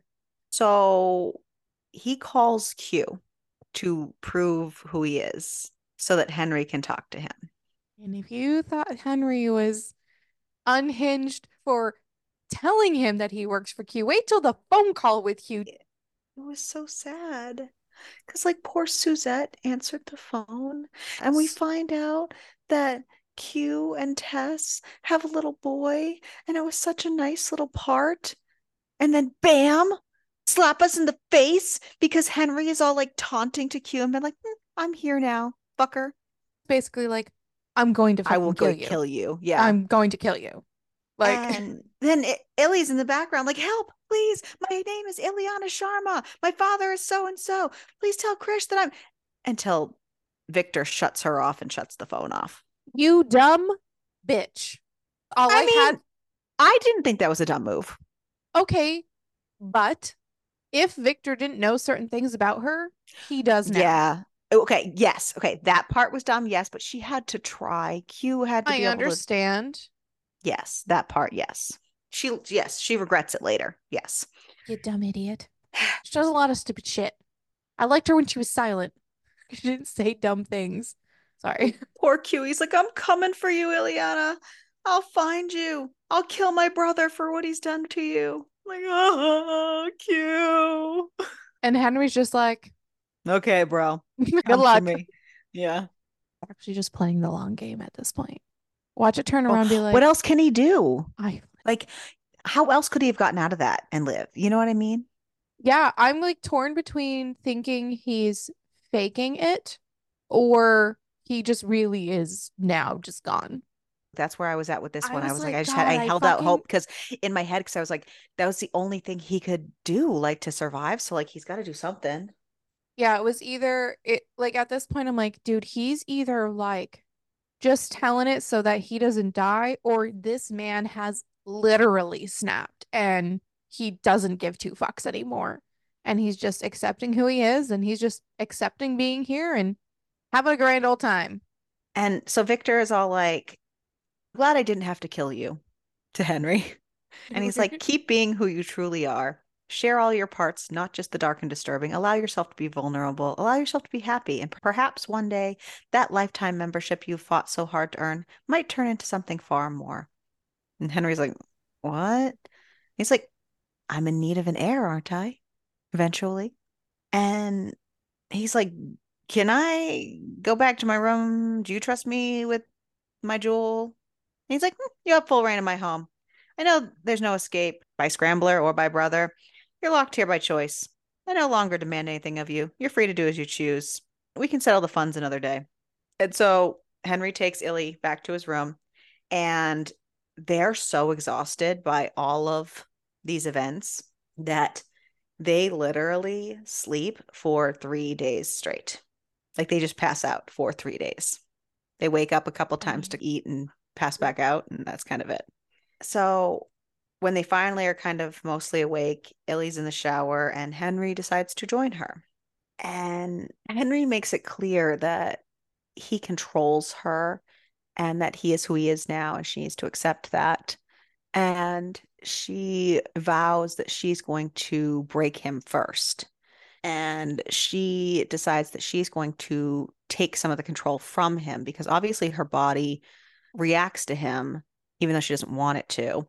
So he calls Q to prove who he is so that Henry can talk to him. And if you thought Henry was unhinged for telling him that he works for Q, wait till the phone call with Q. It was so sad. Because, like, poor Suzette answered the phone, and we find out that Q and Tess have a little boy, and it was such a nice little part. And then, bam, slap us in the face because Henry is all like taunting to Q and been like, mm, I'm here now, fucker. Basically, like, I'm going to fucking I will kill go you. kill you. Yeah. I'm going to kill you. Like, and then it, Illy's in the background, like, help, please. My name is Ileana Sharma. My father is so and so. Please tell Krish that I'm. Until Victor shuts her off and shuts the phone off. You dumb bitch. All I, I mean, had. I didn't think that was a dumb move. Okay, but if Victor didn't know certain things about her, he does now. Yeah. Okay. Yes. Okay. That part was dumb. Yes, but she had to try. Q had to I be able understand. To... Yes, that part. Yes. She. Yes, she regrets it later. Yes. You dumb idiot. She does a lot of stupid shit. I liked her when she was silent. She didn't say dumb things. Sorry. Poor Q. He's like, I'm coming for you, Ileana. I'll find you. I'll kill my brother for what he's done to you. I'm like, oh, Q. And Henry's just like, Okay, bro. Good Come to luck. me. Yeah. Actually, just playing the long game at this point. Watch it turn around and be Oh, what like, else can he do? I, Like, how else could he have gotten out of that and live? You know what I mean? yeah, I'm like torn between thinking he's faking it or he just really is now just gone. That's where I was at with this I one. I was was like, I like, just had, I God, I held out fucking, hope because in my head, because I was like, that was the only thing he could do, like to survive. So, like, he's got to do something. yeah, it was either it like at this point, I'm like, dude, he's either like just telling it so that he doesn't die, or this man has literally snapped and he doesn't give two fucks anymore. And he's just accepting who he is and he's just accepting being here and having a grand old time. And so Victor is all like, glad I didn't have to kill you to Henry. And he's like, keep being who you truly are. Share all your parts, not just the dark and disturbing. Allow yourself to be vulnerable. Allow yourself to be happy. And perhaps one day that lifetime membership you fought so hard to earn might turn into something far more. And Henry's like, what? He's like, I'm in need of an heir, aren't I? Eventually. And he's like, can I go back to my room? Do you trust me with my jewel? And he's like, "Hmm, you have full reign of my home. I know there's no escape by Scrambler or by Brother. You're locked here by choice. I no longer demand anything of you. You're free to do as you choose. We can settle the funds another day." And so Henry takes Illy back to his room, and they're so exhausted by all of these events that they literally sleep for three days straight. Like they just pass out for three days. They wake up a couple I times mean, to eat and pass back out, and that's kind of it. So when they finally are kind of mostly awake, Illy's in the shower and Henry decides to join her. And Henry makes it clear that he controls her and that he is who he is now, and she needs to accept that. And she vows that she's going to break him first. And she decides that she's going to take some of the control from him because obviously her body reacts to him, even though she doesn't want it to.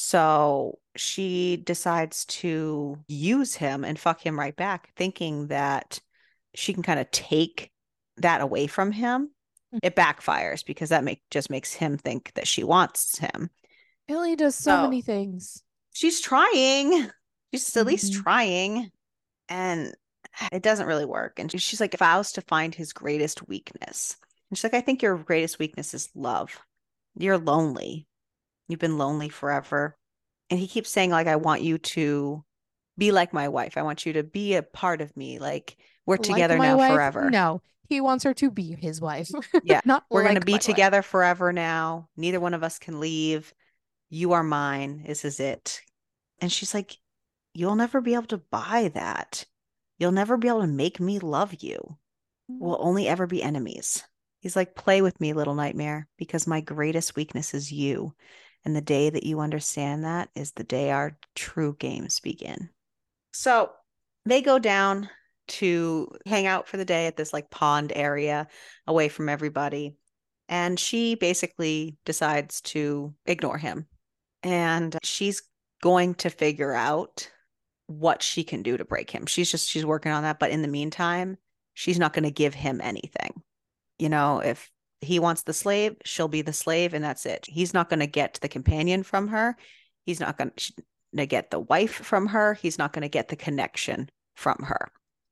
So she decides to use him and fuck him right back, thinking that she can kind of take that away from him. It backfires because that make just makes him think that she wants him. Billy does so So many things. she's trying. She's at least Mhm. trying. And it doesn't really work. And she's like, vows to find his greatest weakness. And she's like, I think your greatest weakness is love. You're lonely. You've been lonely forever. And he keeps saying, like, I want you to be like my wife. I want you to be a part of me. Like, we're Like together my now wife? forever. No, he wants her to be his wife, Yeah, not we're going to like be my wife. together forever now. Neither one of us can leave. You are mine. This is it. And she's like, you'll never be able to buy that. You'll never be able to make me love you. We'll only ever be enemies. He's like, play with me, little nightmare, because my greatest weakness is you. And the day that you understand that is the day our true games begin. So they go down to hang out for the day at this like pond area away from everybody. And she basically decides to ignore him. And she's going to figure out what she can do to break him. She's just, she's working on that. But in the meantime, she's not going to give him anything. You know, if he wants the slave, she'll be the slave and that's it. He's not going to get the companion from her. He's not going to get the wife from her. He's not going to get the connection from her.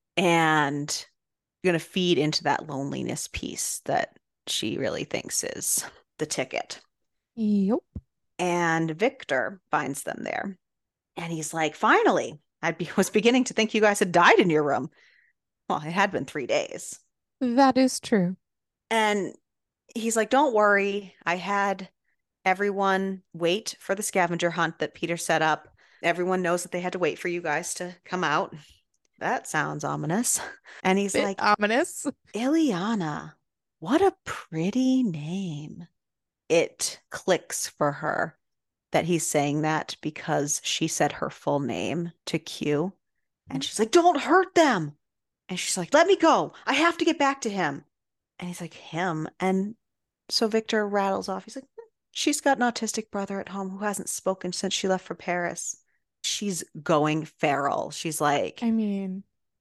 And going to feed into that loneliness piece that she really thinks is the ticket. Yep. And Victor finds them there. And he's like, finally, I be- was beginning to think you guys had died in your room. Well, it had been three days. That is true. And he's like, don't worry. I had everyone wait for the scavenger hunt that Peter set up. Everyone knows that they had to wait for you guys to come out. That sounds ominous. And he's Bit like, ominous. Ileana, what a pretty name. It clicks for her that he's saying that because she said her full name to Q. And she's like, don't hurt them. And she's like, let me go. I have to get back to him. And he's like, him. And so Victor rattles off. He's like, "Hmm, she's got an autistic brother at home who hasn't spoken since she left for Paris. She's going feral. She's like, I mean,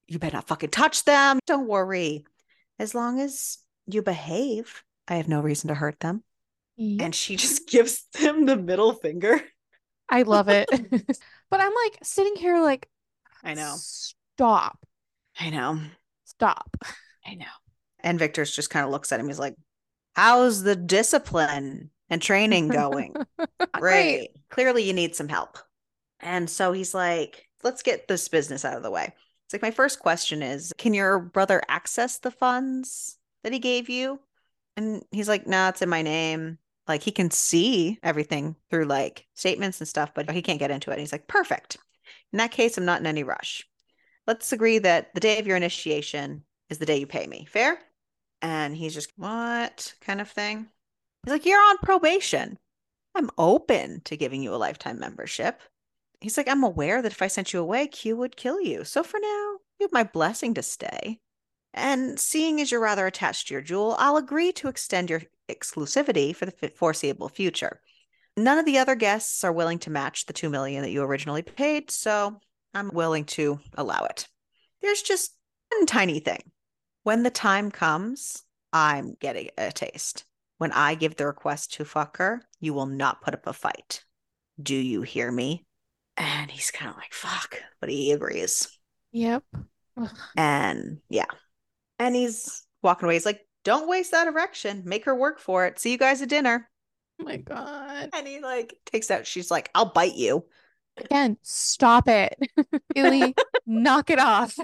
You better not fucking touch them. Don't worry. As long as you behave, I have no reason to hurt them. Yep. And she just gives him the middle finger. I love it. But I'm like sitting here like, I know. stop. I know. Stop. I know. And Victor's just kind of looks at him. He's like, how's the discipline and training going? Great. Great. Clearly you need some help. And so he's like, let's get this business out of the way. It's like, my first question is, can your brother access the funds that he gave you? And he's like, nah, it's in my name. Like, he can see everything through like statements and stuff, but he can't get into it. And he's like, perfect. In that case, I'm not in any rush. Let's agree that the day of your initiation is the day you pay me. Fair? And he's just, what kind of thing? He's like, you're on probation. I'm open to giving you a lifetime membership. He's like, I'm aware that if I sent you away, Q would kill you. So for now, you have my blessing to stay. And seeing as you're rather attached to your jewel, I'll agree to extend your exclusivity for the foreseeable future. None of the other guests are willing to match the two million dollars that you originally paid, so I'm willing to allow it. There's just one tiny thing. When the time comes, I'm getting a taste. When I give the request to fuck her, you will not put up a fight. Do you hear me? And he's kind of like, fuck, but he agrees. Yep. And yeah. And he's walking away. He's like, don't waste that erection. Make her work for it. See you guys at dinner. Oh my God. And he like takes out, she's like, I'll bite you. Again, stop it. Illy, knock it off.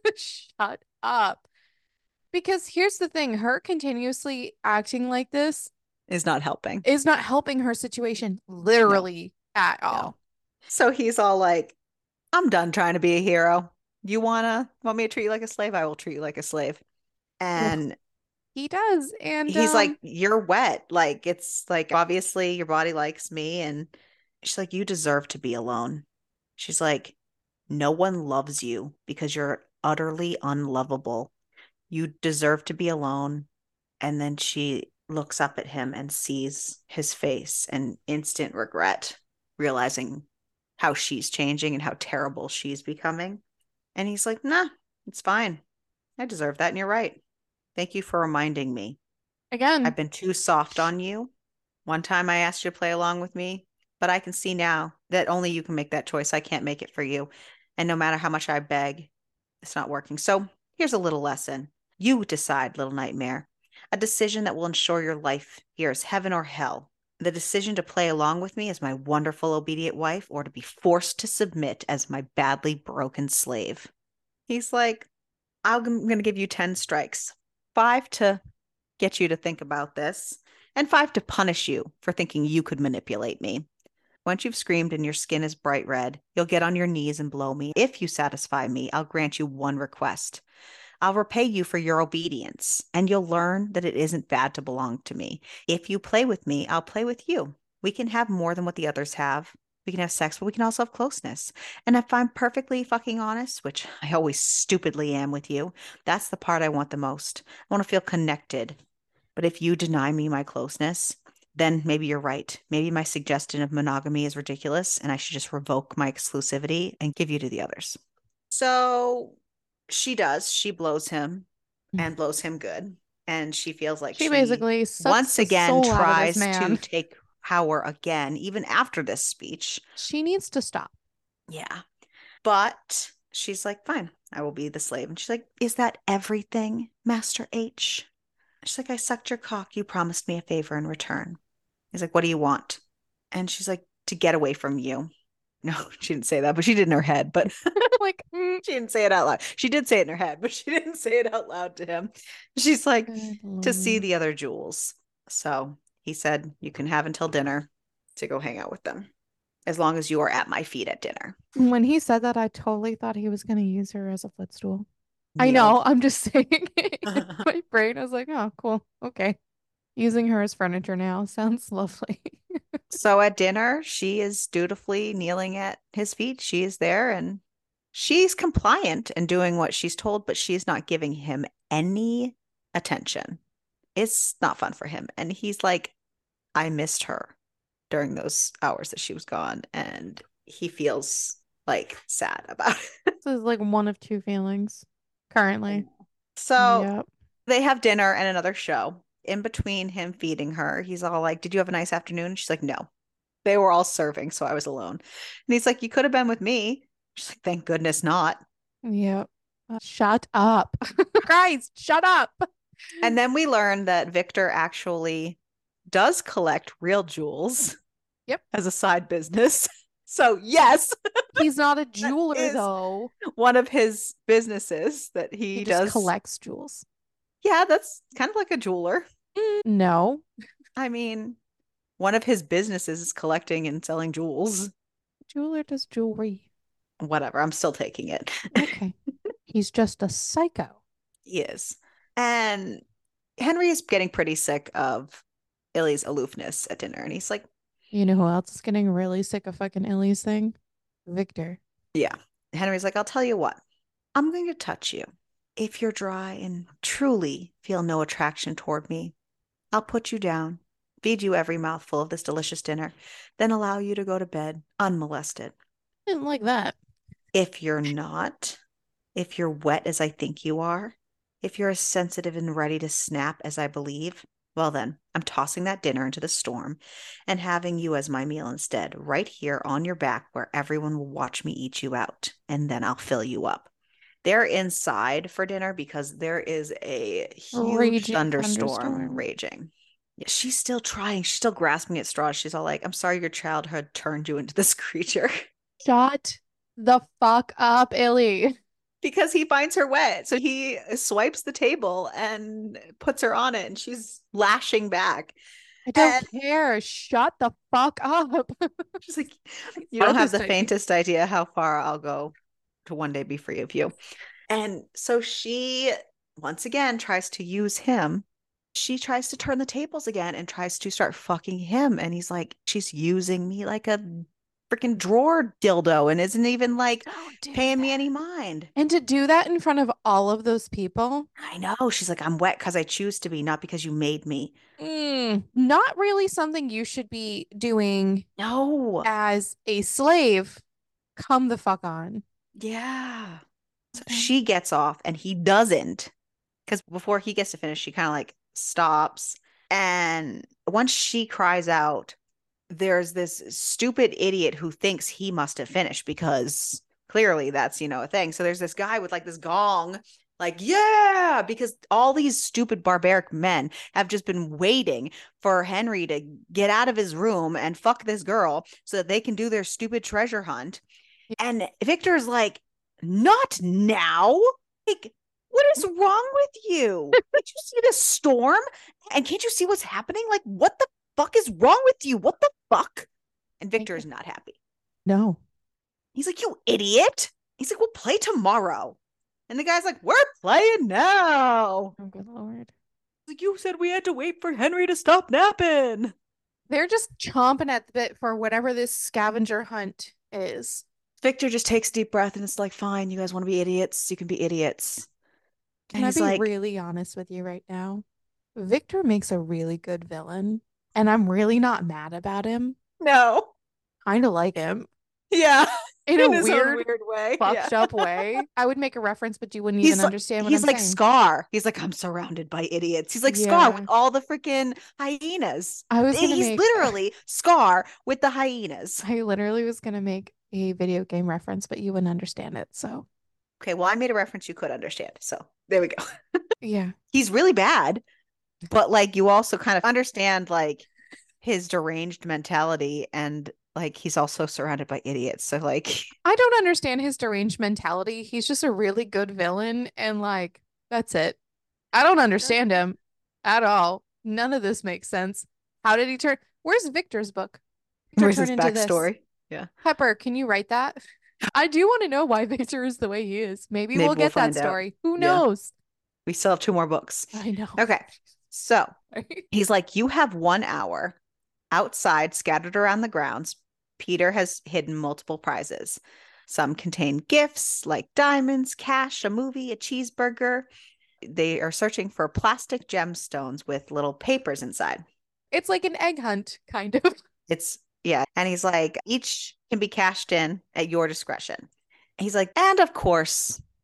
Shut up. Because here's the thing, her continuously acting like this is not helping. Is not helping her situation literally no. at all. No. So he's all like, I'm done trying to be a hero. You wanna want me to treat you like a slave? I will treat you like a slave. And Ugh. He does. And he's um, like, you're wet. Like, it's like, obviously your body likes me. And she's like, you deserve to be alone. She's like, no one loves you because you're utterly unlovable. You deserve to be alone. And then she looks up at him and sees his face and instant regret, realizing how she's changing and how terrible she's becoming. And he's like, nah, it's fine. I deserve that. And you're right. Thank you for reminding me. Again, I've been too soft on you. One time I asked you to play along with me, but I can see now that only you can make that choice. I can't make it for you. And no matter how much I beg, it's not working. So here's a little lesson. You decide, little nightmare. A decision that will ensure your life here is heaven or hell. The decision to play along with me as my wonderful obedient wife or to be forced to submit as my badly broken slave. He's like, I'm going to give you ten strikes. Five to get you to think about this, and five to punish you for thinking you could manipulate me. Once you've screamed and your skin is bright red, you'll get on your knees and blow me. If you satisfy me, I'll grant you one request. I'll repay you for your obedience, and you'll learn that it isn't bad to belong to me. If you play with me, I'll play with you. We can have more than what the others have. We can have sex, but we can also have closeness. And if I'm perfectly fucking honest, which I always stupidly am with you, that's the part I want the most. I want to feel connected. But if you deny me my closeness, then maybe you're right. Maybe my suggestion of monogamy is ridiculous and I should just revoke my exclusivity and give you to the others. So she does. She blows him and blows him good. And she feels like she, she basically once again tries to take power again, even after this speech. She needs to stop. Yeah. But she's like, fine, I will be the slave. And she's like, is that everything, Master H? She's like, I sucked your cock. You promised me a favor in return. He's like, what do you want? And she's like, to get away from you. No, she didn't say that, but she did in her head. But like, mm. she didn't say it out loud. She did say it in her head, but she didn't say it out loud to him. She's like, to see the other jewels. So he said, you can have until dinner to go hang out with them, as long as you are at my feet at dinner. When he said that, I totally thought he was going to use her as a footstool. I know. I'm just saying. In my brain, I was like, oh, cool. Okay. Using her as furniture now sounds lovely. So at dinner, she is dutifully kneeling at his feet. She is there and she's compliant and doing what she's told, but she's not giving him any attention. It's not fun for him. And he's like, I missed her during those hours that she was gone. And he feels like sad about it. This is like one of two feelings. Currently. So Yep. they have dinner and another show. In between him feeding her, he's all like, "Did you have a nice afternoon?" And she's like, "No." They were all serving, so I was alone. And he's like, "You could have been with me." She's like, "Thank goodness not." Yep. Uh, shut up. Guys, shut up. And then we learn that Victor actually does collect real jewels. Yep. As a side business. So, yes. He's not a that jeweler, is though. one of his businesses that he, He just does. collects jewels. Yeah, that's kind of like a jeweler. Mm, no. I mean, one of his businesses is collecting and selling jewels. Jeweler does jewelry. Whatever. I'm still taking it. Okay. He's just a psycho. He is. And Henry is getting pretty sick of Illy's aloofness at dinner. And he's like, You know who else is getting really sick of fucking Ellie's thing? Victor. yeah. Henry's like, "I'll tell you what, I'm going to touch you. If you're dry and truly feel no attraction toward me, I'll put you down, feed you every mouthful of this delicious dinner, then allow you to go to bed unmolested. Didn't like that. If you're not, if you're wet as I think you are, if you're as sensitive and ready to snap as I believe, well then, I'm tossing that dinner into the storm and having you as my meal instead, right here on your back where everyone will watch me eat you out, and then I'll fill you up." They're inside for dinner because there is a huge Raging thunderstorm, thunderstorm. raging. Yeah, she's still trying. She's still grasping at straws. She's all like, "I'm sorry your childhood turned you into this creature." Shut the fuck up, Ellie. Because he finds her wet. So he swipes the table and puts her on it, and she's lashing back. I don't And care. Shut the fuck up. she's like, "You don't have the Devastating. faintest idea how far I'll go to one day be free of you." And so she, once again, tries to use him. She tries to turn the tables again and tries to start fucking him. And he's like, "She's using me like a freaking drawer dildo and isn't even like Don't do paying me that. any mind." And to do that in front of all of those people, I know. She's like, "I'm wet because I choose to be, not because you made me." mm, not really something you should be doing No. as a slave. Come the fuck on. Yeah. So Okay. she gets off and he doesn't. Because before he gets to finish, she kind of like stops. And once she cries out, there's this stupid idiot who thinks he must have finished because clearly that's, you know, a thing. So there's this guy with like this gong, like, yeah, because all these stupid barbaric men have just been waiting for Henry to get out of his room and fuck this girl so that they can do their stupid treasure hunt. And Victor's like, "Not now. Like, what is wrong with you? Can't you see the storm? And can't you see what's happening? Like, what the fuck is wrong with you? What the fuck?" And Victor is not happy. No. He's like, "You idiot." He's like, "We'll play tomorrow." And the guy's like, "We're playing now." Oh, good Lord. Like, "You said we had to wait for Henry to stop napping." They're just chomping at the bit for whatever this scavenger hunt is. Victor just takes a deep breath and it's like, "Fine, you guys want to be idiots? You can be idiots." Can And I he's be like, really honest with you right now? Victor makes a really good villain, and I'm really not mad about him. "No." Kind of like him Yeah. in a In his own weird, weird way. fucked Yeah. up way. I would make a reference, but you wouldn't He's even like, understand what he's I'm like saying. Scar. He's like, "I'm surrounded by idiots." He's like Scar with Yeah. all the freaking hyenas. I was gonna He's make, literally Scar with the hyenas. I literally was gonna make a video game reference, but you wouldn't understand it. So, Okay, well, I made a reference you could understand. So there we go. yeah. He's really bad, but like you also kind of understand like his deranged mentality, and like he's also surrounded by idiots. So like I don't understand his deranged mentality. He's just a really good villain, and like, that's it. I don't understand him at all. None of this makes sense. How did he turn? Where's Victor's book? Victor where's turn his into this. backstory? Yeah. Pepper, can you write that? I do want to know why Victor is the way he is. Maybe Maybe we'll we'll get that find out. story. Who Yeah. knows? We still have two more books. I know. Okay. So he's like, "You have one hour outside, scattered around the grounds. Peter has hidden multiple prizes. Some contain gifts like diamonds, cash, a movie, a cheeseburger. They are searching for plastic gemstones with little papers inside." It's like an egg hunt, kind of. It's, yeah. And he's like, "Each can be cashed in at your discretion." He's like, "And of course,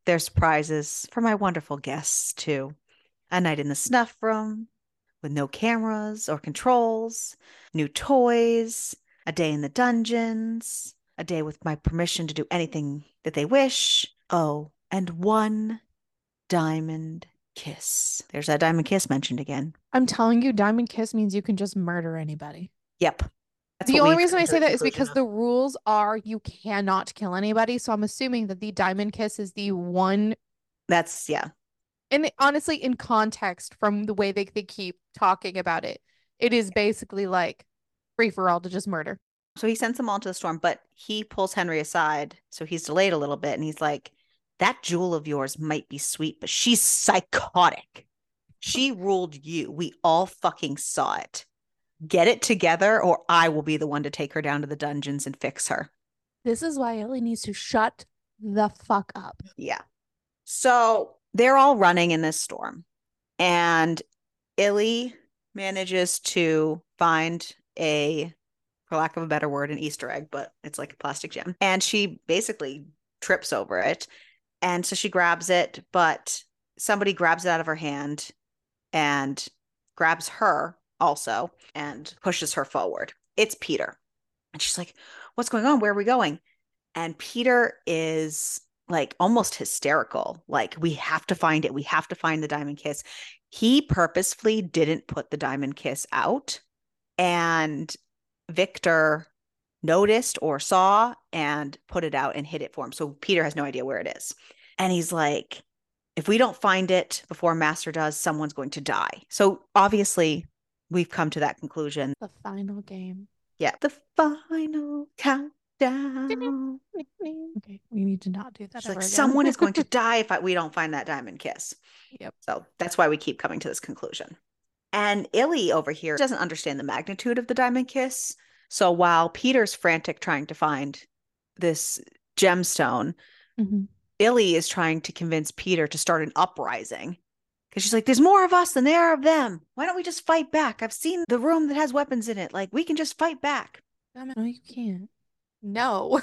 there's prizes for my wonderful guests, too. A night in the snuff room with no cameras or controls, new toys, a day in the dungeons, a day with my permission to do anything that they wish. Oh, and one diamond kiss. There's that diamond kiss mentioned again. I'm telling you, Diamond Kiss means you can just murder anybody. Yep. That's The what only we've reason come I to say the that is conclusion because of. the rules are you cannot kill anybody. So I'm assuming that the Diamond Kiss is the one. That's, yeah. And honestly, in context, from the way they, they keep talking about it, it is basically like free for all to just murder. So he sends them all to the storm, but he pulls Henry aside. So he's delayed a little bit. And he's like, that jewel of yours might be sweet, but she's psychotic. She ruled you. We all fucking saw it. Get it together, or I will be the one to take her down to the dungeons and fix her. This is why Ellie needs to shut the fuck up. Yeah. So they're all running in this storm. And Illy manages to find a, for lack of a better word, an Easter egg, but it's like a plastic gem. And she basically trips over it. And so she grabs it, but somebody grabs it out of her hand and grabs her also and pushes her forward. It's Peter. And she's like, what's going on? Where are we going? And Peter is like almost hysterical. Like, we have to find it. We have to find the diamond kiss. He purposefully didn't put the diamond kiss out. And Victor noticed or saw and put it out and hid it for him. So Peter has no idea where it is. And he's like, if we don't find it before Master does, someone's going to die. So obviously, we've come to that conclusion. The final game. Yeah. The final countdown. Okay, we need to not do that. It's ever like again. someone is going to die if I, we don't find that diamond kiss. Yep. So that's why we keep coming to this conclusion. And Illy over here doesn't understand the magnitude of the diamond kiss. So while Peter's frantic trying to find this gemstone, Mhm. Illy is trying to convince Peter to start an uprising. Because she's like, there's more of us than there are of them. Why don't we just fight back? I've seen the room that has weapons in it. Like, we can just fight back. No, you can't. No.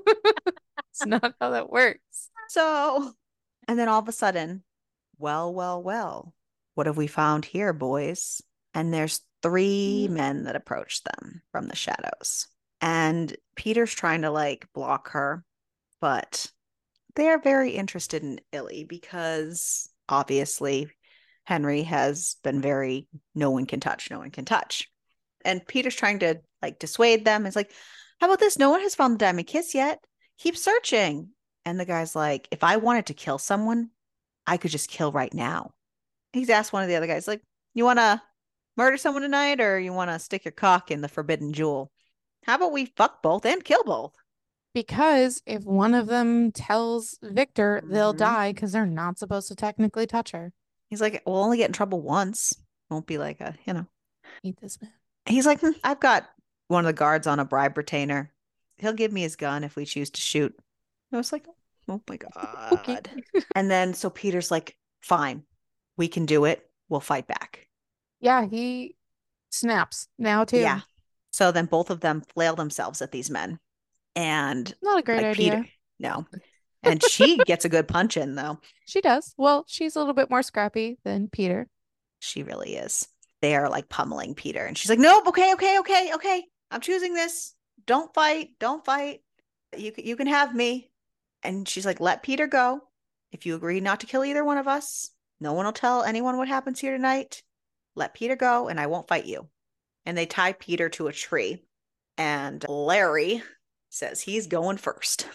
It's not how that works. So, and then all of a sudden, well, well, well, what have we found here, boys? And there's three men that approach them from the shadows. And Peter's trying to like block her, but they're very interested in Illy because obviously Henry has been very, no one can touch, no one can touch. And Peter's trying to like dissuade them. It's like, how about this? No one has found the diamond kiss yet. Keep searching. And the guy's like, if I wanted to kill someone, I could just kill right now. He's asked one of the other guys, like, you want to murder someone tonight, or you want to stick your cock in the forbidden jewel? How about we fuck both and kill both? Because if one of them tells Victor, they'll Mhm. die because they're not supposed to technically touch her. He's like, we'll only get in trouble once. Won't be like a, you know. Hate this man. He's like, hm, I've got one of the guards on a bribe retainer. He'll give me his gun if we choose to shoot. I was like, oh my God. Okay. And then so Peter's like, fine, we can do it. We'll fight back. Yeah, he snaps now too. Yeah. So then both of them flail themselves at these men. And Not a great like idea. Peter, no. And she gets a good punch in, though. She does. Well, she's a little bit more scrappy than Peter. She really is. They are like pummeling Peter. And she's like, nope, okay, okay, okay, okay. I'm choosing this. Don't fight. Don't fight. You, you can have me. And she's like, let Peter go. If you agree not to kill either one of us, no one will tell anyone what happens here tonight. Let Peter go and I won't fight you. And they tie Peter to a tree. And Larry says he's going first.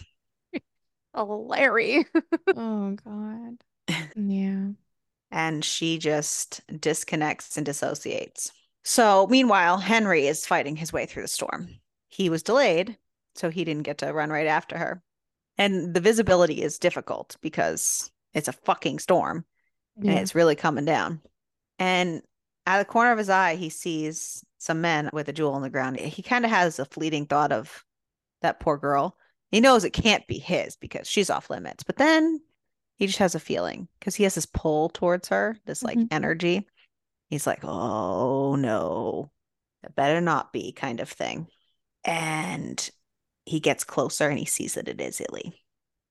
Oh, Larry. Oh, God. Yeah. And she just disconnects and dissociates. So meanwhile, Henry is fighting his way through the storm. He was delayed, so he didn't get to run right after her. And the visibility is difficult because it's a fucking storm Yeah. and it's really coming down. And out of the corner of his eye, he sees some men with a jewel on the ground. He kind of has a fleeting thought of that poor girl. He knows it can't be his because she's off limits. But then he just has a feeling because he has this pull towards her, this like Mhm. energy. He's like, oh no, it better not be, kind of thing. And he gets closer and he sees that it is Illy.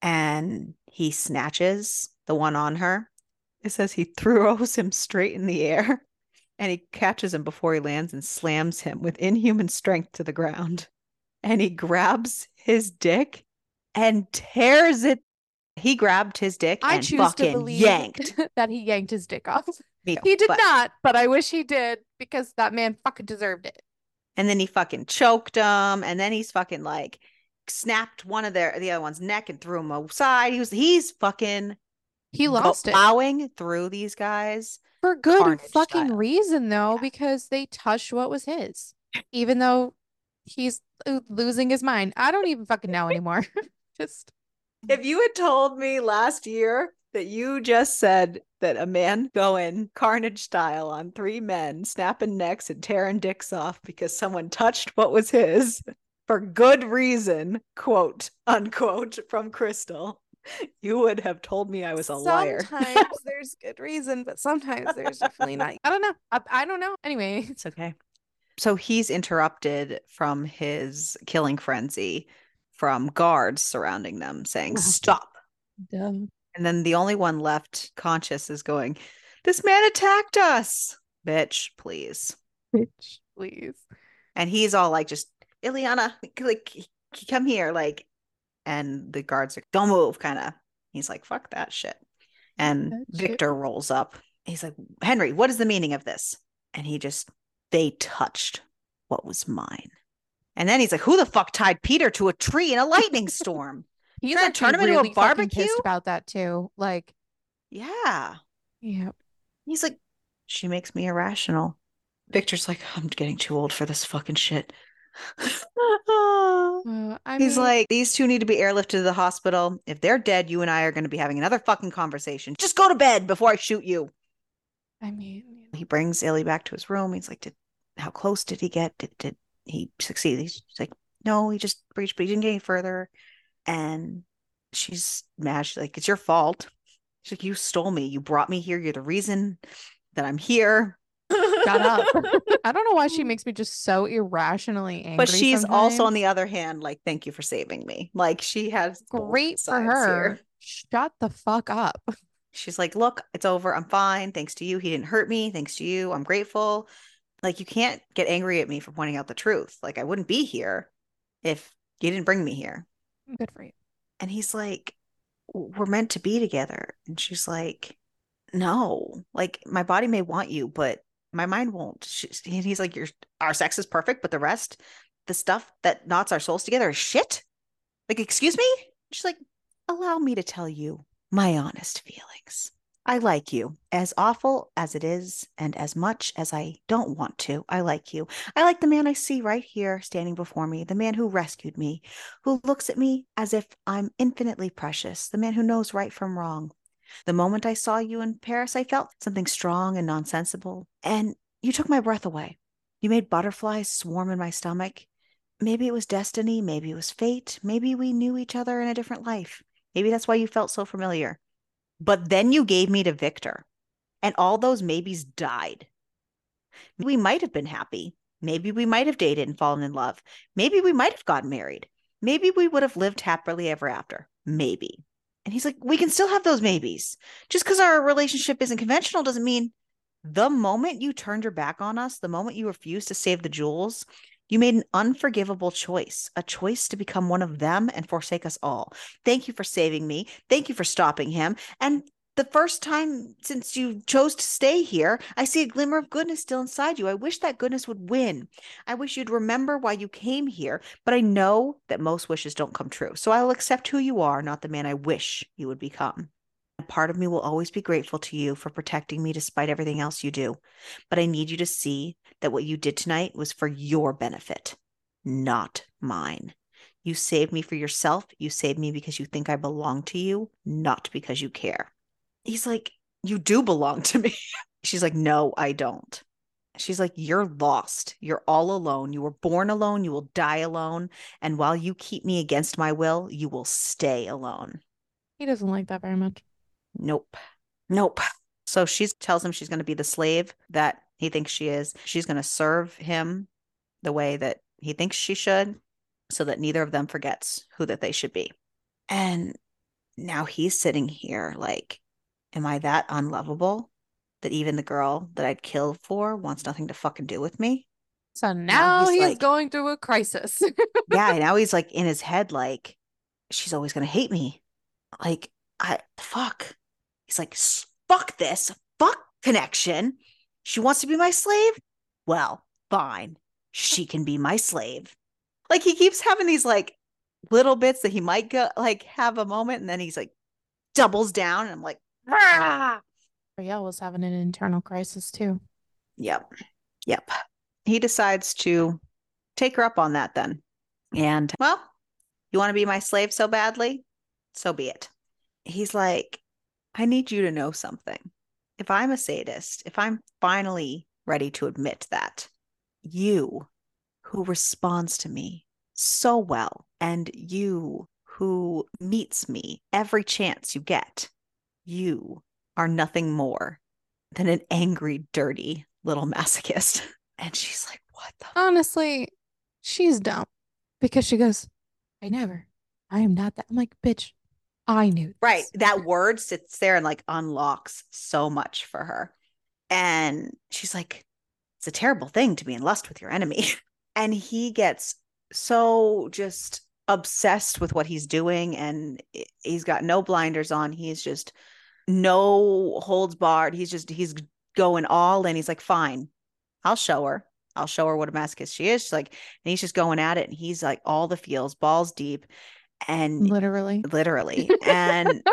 and he snatches the one on her. It says he throws him straight in the air and he catches him before he lands and slams him with inhuman strength to the ground. And he grabs his dick and tears it. He grabbed his dick I and choose to fucking believe yanked. that he yanked his dick off. Me too, He did but- not, but I wish he did because that man fucking deserved it. And then he fucking choked him. And then he's fucking like snapped one of their the other one's neck and threw him aside. He was he's fucking He lost it plowing through these guys. for good Carnage fucking style. reason, though, Yeah. because they touched what was his, even though he's lo- losing his mind. I don't even fucking know anymore. Just If you had told me last year that you just said that a man going carnage style on three men, snapping necks and tearing dicks off because someone touched what was his for good reason, quote unquote, from Crystal, you would have told me I was a liar. sometimes there's good reason, but sometimes there's definitely not. I don't know. I, I don't know. Anyway, It's okay. So he's interrupted from his killing frenzy from guards surrounding them saying, stop. dumb. And then the only one left conscious is going, this man attacked us. Bitch, please. Bitch, please. And he's all like, just, Ileana, like, come here. Like, and the guards are, don't move, kind of. He's like, fuck that shit. And That Victor shit. rolls up. He's like, Henry, what is the meaning of this? And he just, they touched what was mine. And then he's like, who the fuck tied Peter to a tree in a lightning storm? He's Trying to actually turn him into a really fucking barbecue? pissed about that too. Like, Yeah. yeah. He's like, she makes me irrational. Victor's like, I'm getting too old for this fucking shit. Uh, I He's mean, like, these two need to be airlifted to the hospital. If they're dead, you and I are going to be having another fucking conversation. Just go to bed before I shoot you. I mean, you know, He brings Illy back to his room. He's like, did how close did he get? Did did he succeed? He's like, no, he just breached, but he didn't get any further. And she's mad. She's like, it's your fault. She's like, you stole me. You brought me here. You're the reason that I'm here. shut up. I don't know why she makes me just so irrationally angry. But she's also, on sometimes. the other hand, like, thank you for saving me. Like, she has both Great for sides her. here. Shut the fuck up. She's like, look, it's over. I'm fine. Thanks to you. He didn't hurt me. Thanks to you. I'm grateful. Like, you can't get angry at me for pointing out the truth. Like, I wouldn't be here if you didn't bring me here. Good for you. And he's like, we're meant to be together. And she's like, no, like, my body may want you, but my mind won't. She's, and he's like, your our sex is perfect, but the rest, the stuff that knots our souls together is shit. Like, excuse me? She's like, allow me to tell you my honest feelings. I like you, as awful as it is, and as much as I don't want to. I like you. I like the man I see right here standing before me, the man who rescued me, who looks at me as if I'm infinitely precious, the man who knows right from wrong. The moment I saw you in Paris, I felt something strong and nonsensible, and you took my breath away. You made butterflies swarm in my stomach. Maybe it was destiny, maybe it was fate, maybe we knew each other in a different life. Maybe that's why you felt so familiar. But then you gave me to Victor, and all those maybes died. We might have been happy. Maybe we might have dated and fallen in love. Maybe we might have gotten married. Maybe we would have lived happily ever after. Maybe. And he's like, we can still have those maybes. Just because our relationship isn't conventional doesn't mean the moment you turned your back on us, the moment you refused to save the jewels, you made an unforgivable choice, a choice to become one of them and forsake us all. Thank you for saving me. Thank you for stopping him. And the first time since you chose to stay here, I see a glimmer of goodness still inside you. I wish that goodness would win. I wish you'd remember why you came here, but I know that most wishes don't come true. So I'll accept who you are, not the man I wish you would become. A part of me will always be grateful to you for protecting me despite everything else you do. But I need you to see that what you did tonight was for your benefit, not mine. You saved me for yourself. You saved me because you think I belong to you, not because you care. He's like, you do belong to me. She's like, no, I don't. She's like, you're lost. You're all alone. You were born alone. You will die alone. And while you keep me against my will, you will stay alone. He doesn't like that very much. Nope. Nope. So she tells him she's going to be the slave that he thinks she is. She's going to serve him the way that he thinks she should so that neither of them forgets who that they should be. And now he's sitting here like, am I that unlovable that even the girl that I'd kill for wants nothing to fucking do with me? So Now now he's he's like, going through a crisis. yeah, now he's like in his head, like, she's always gonna hate me. Like, I fuck. He's like, fuck this, fuck connection. She wants to be my slave. Well, fine. She can be my slave. Like he keeps having these like little bits that he might go like have a moment, and then he's like doubles down, and I'm like, ah! Ariel was having an internal crisis too. Yep, yep. He decides to take her up on that then, and well, you want to be my slave so badly, so be it. He's like, I need you to know something. If I'm a sadist, if I'm finally ready to admit that, you who responds to me so well, and you who meets me every chance you get, you are nothing more than an angry, dirty little masochist. And she's like, what the? Honestly, she's dumb because she goes, I never. I am not that. I'm like, bitch, I knew Right. this. That word sits there and like unlocks so much for her. And she's like, it's a terrible thing to be in lust with your enemy. And he gets so just obsessed with what he's doing, and he's got no blinders on. He's just no holds barred. He's just he's going all in. He's like, fine, I'll show her. I'll show her what a masochist she is. She's like, and he's just going at it, and he's like all the feels, balls deep, and Literally. literally, and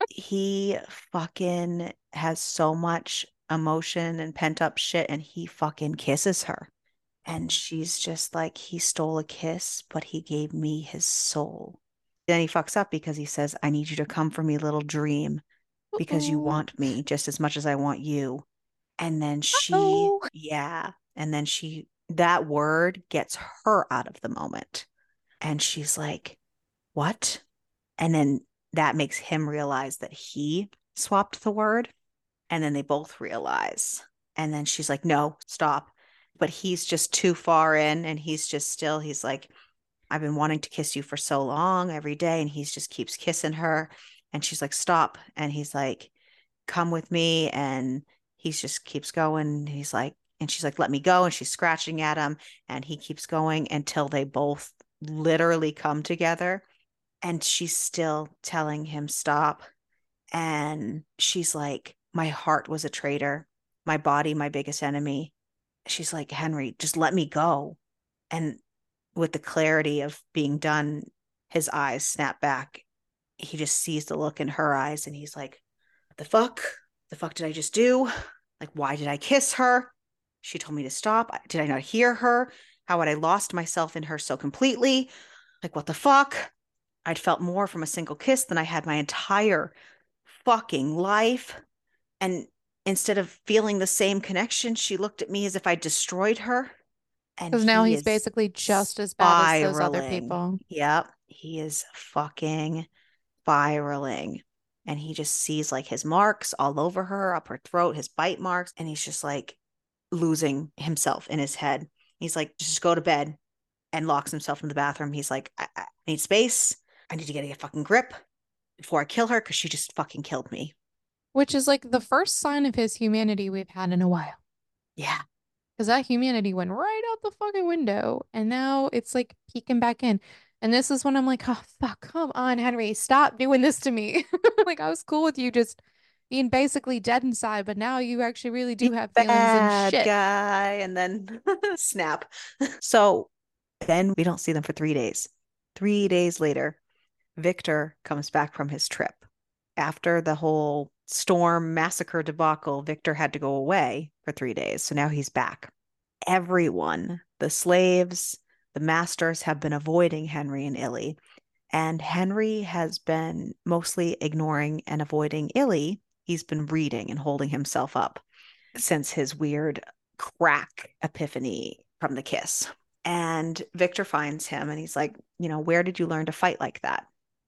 he fucking has so much emotion and pent up shit, and he fucking kisses her. And she's just like, he stole a kiss, but he gave me his soul. Then he fucks up because he says, I need you to come for me, little dream, because you Uh-oh. want me just as much as I want you. And then she, Uh-oh. yeah. And then she, that word gets her out of the moment. And she's like, what? And then that makes him realize that he swapped the word. And then they both realize. And then she's like, no, stop. But he's just too far in, and he's just still, he's like, I've been wanting to kiss you for so long every day. And he's just keeps kissing her. And she's like, stop. And he's like, come with me. And he's just keeps going. He's like, and she's like, let me go. And she's scratching at him. And he keeps going until they both literally come together. And she's still telling him, stop. And she's like, my heart was a traitor, my body, my biggest enemy. She's like, Henry, just let me go. And with the clarity of being done, his eyes snap back. He just sees the look in her eyes, and he's like, what the fuck? The fuck did I just do? Like, why did I kiss her? She told me to stop. Did I not hear her? How had I lost myself in her so completely? Like, what the fuck? I'd felt more from a single kiss than I had my entire fucking life. And instead of feeling the same connection, she looked at me as if I destroyed her. And Because now he he's is basically just as bad as those other spiraling. people. Yep. He is fucking spiraling. And he just sees like his marks all over her, up her throat, his bite marks. And he's just like losing himself in his head. He's like, just go to bed, and locks himself in the bathroom. He's like, I, I need space. I need to get a fucking grip before I kill her, because she just fucking killed me. Which is like the first sign of his humanity we've had in a while. Yeah. Because that humanity went right out the fucking window. And now it's like peeking back in. And this is when I'm like, oh, fuck, come on, Henry, stop doing this to me. Like, I was cool with you just being basically dead inside, but now you actually really do have feelings and Bad shit. guy. And then snap. So then we don't see them for three days. Three days later, Victor comes back from his trip. After the whole storm massacre debacle, Victor had to go away for three days. So now he's back. Everyone, the slaves, the masters, have been avoiding Henry and Illy. And Henry has been mostly ignoring and avoiding Illy. He's been reading and holding himself up since his weird crack epiphany from the kiss. And Victor finds him, and he's like, you know, where did you learn to fight like that?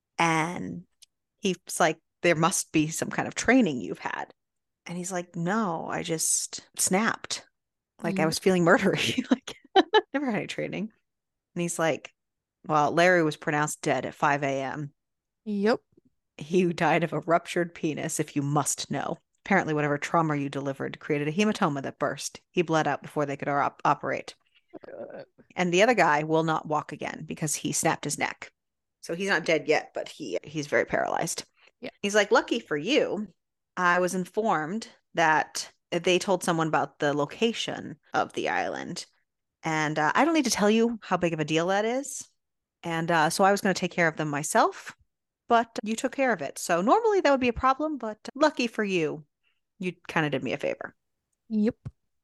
And he's like, there must be some kind of training you've had. And he's like, no, I just snapped. Like I Yep. was feeling murdery. Like, never had any training. And he's like, well, Larry was pronounced dead at five a m. Yep. He died of a ruptured penis, if you must know. Apparently, whatever trauma you delivered created a hematoma that burst. He bled out before they could op- operate. And the other guy will not walk again because he snapped his neck. So he's not dead yet, but he he's very paralyzed. Yeah. He's like, lucky for you, I was informed that they told someone about the location of the island. And uh, I don't need to tell you how big of a deal that is. And uh, so I was going to take care of them myself, but you took care of it. So normally that would be a problem, but lucky for you, you kind of did me a favor. Yep.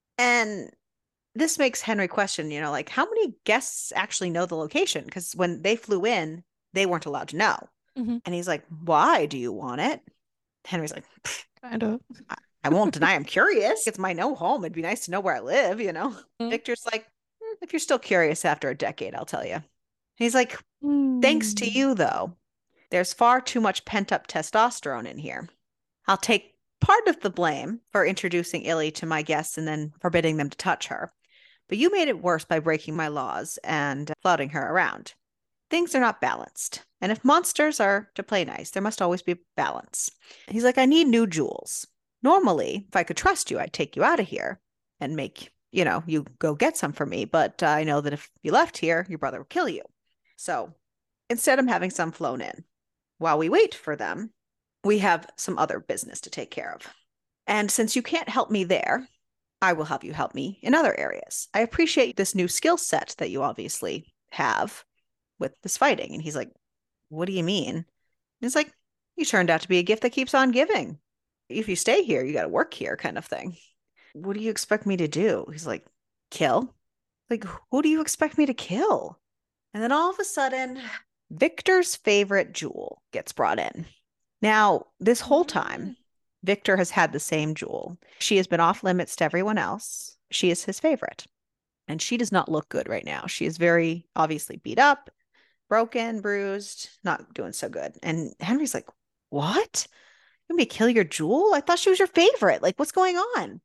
And this makes Henry question, you know, like how many guests actually know the location? Because when they flew in, they weren't allowed to know. Mm-hmm. And he's like, why do you want it? Henry's like, kind of. I, I won't deny I'm curious. It's my no home. It'd be nice to know where I live, you know? Mm-hmm. Victor's like, mm, if you're still curious after a decade, I'll tell you. He's like, mm. Thanks to you, though. There's far too much pent-up testosterone in here. I'll take part of the blame for introducing Illy to my guests and then forbidding them to touch her. But you made it worse by breaking my laws and flouting her around. Things are not balanced. And if monsters are to play nice, there must always be balance. He's like, I need new jewels. Normally, if I could trust you, I'd take you out of here and make, you know, you go get some for me. But uh, I know that if you left here, your brother would kill you. So instead, I'm having some flown in. While we wait for them, we have some other business to take care of. And since you can't help me there, I will help you help me in other areas. I appreciate this new skill set that you obviously have with this fighting. And he's like, what do you mean? And it's like, you turned out to be a gift that keeps on giving. If you stay here, you got to work here kind of thing. What do you expect me to do? He's like, kill? Like, who do you expect me to kill? And then all of a sudden, Victor's favorite jewel gets brought in. Now, this whole time, Victor has had the same jewel. She has been off limits to everyone else. She is his favorite. And she does not look good right now. She is very obviously beat up, broken, bruised, not doing so good. And Henry's like, what? You want me to kill your jewel? I thought she was your favorite. Like, what's going on?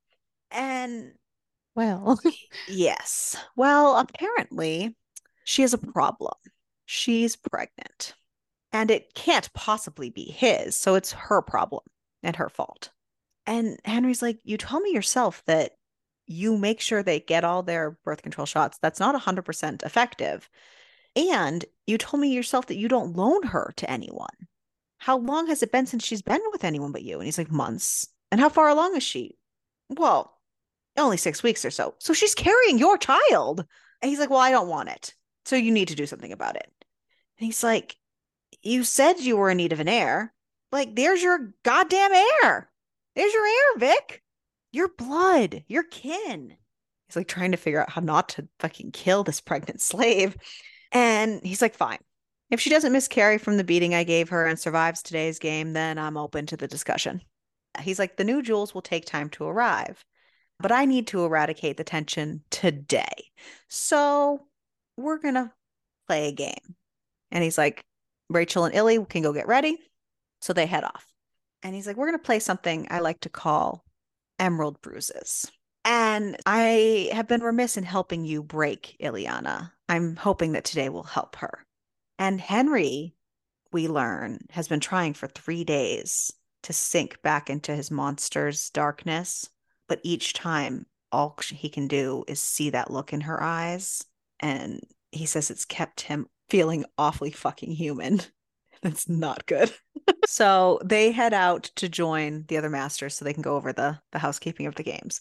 And well, yes. Well, apparently she has a problem. She's pregnant. And it can't possibly be his. So it's her problem and her fault. And Henry's like, you told me yourself that you make sure they get all their birth control shots. That's not one hundred percent effective. And you told me yourself that you don't loan her to anyone. How long has it been since she's been with anyone but you? And he's like, months. And how far along is she? Well, only six weeks or so. So she's carrying your child. And he's like, well, I don't want it. So you need to do something about it. And he's like, you said you were in need of an heir. Like, there's your goddamn heir. There's your heir, Vic. Your blood, your kin. He's like trying to figure out how not to fucking kill this pregnant slave. And he's like, fine. If she doesn't miscarry from the beating I gave her and survives today's game, then I'm open to the discussion. He's like, the new jewels will take time to arrive, but I need to eradicate the tension today. So we're going to play a game. And he's like, Rachel and Illy can go get ready. So they head off. And he's like, we're going to play something I like to call Emerald Bruises. And I have been remiss in helping you break Ileana. I'm hoping that today will help her. And Henry, we learn, has been trying for three days to sink back into his monster's darkness. But each time, all he can do is see that look in her eyes. And he says it's kept him feeling awfully fucking human. That's not good. So they head out to join the other masters so they can go over the, the housekeeping of the games.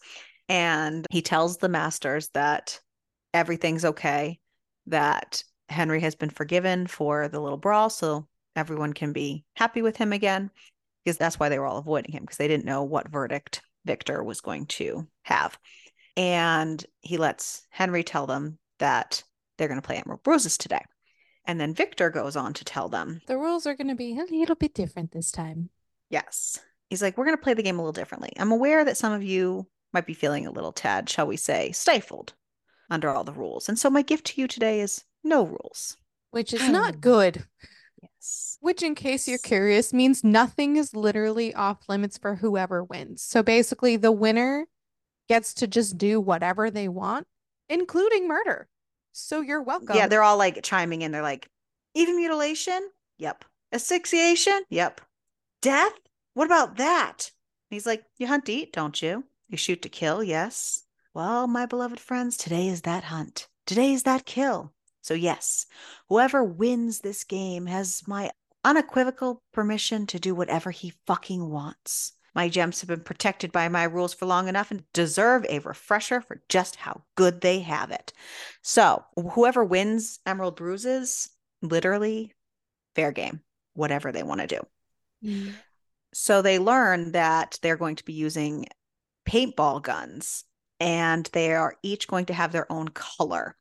And he tells the masters that everything's okay, that Henry has been forgiven for the little brawl, so everyone can be happy with him again, because that's why they were all avoiding him, because they didn't know what verdict Victor was going to have. And he lets Henry tell them that they're going to play Emerald Bruises today. And then Victor goes on to tell them the rules are going to be a little bit different this time. Yes. He's like, we're going to play the game a little differently. I'm aware that some of you might be feeling a little tad, shall we say, stifled under all the rules. And so my gift to you today is no rules. Which is not good. Yes. Which, in case you're curious, means nothing is literally off limits for whoever wins. So basically, the winner gets to just do whatever they want, including murder. So you're welcome. Yeah, they're all like chiming in. They're like, even mutilation? Yep. Asphyxiation? Yep. Death? What about that? He's like, you hunt to eat, don't you? You shoot to kill, yes. Well, my beloved friends, today is that hunt. Today is that kill. So, yes, whoever wins this game has my unequivocal permission to do whatever he fucking wants. My gems have been protected by my rules for long enough and deserve a refresher for just how good they have it. So, whoever wins Emerald Bruises, literally, fair game, whatever they want to do. Yeah. So they learn that they're going to be using paintball guns and they are each going to have their own color.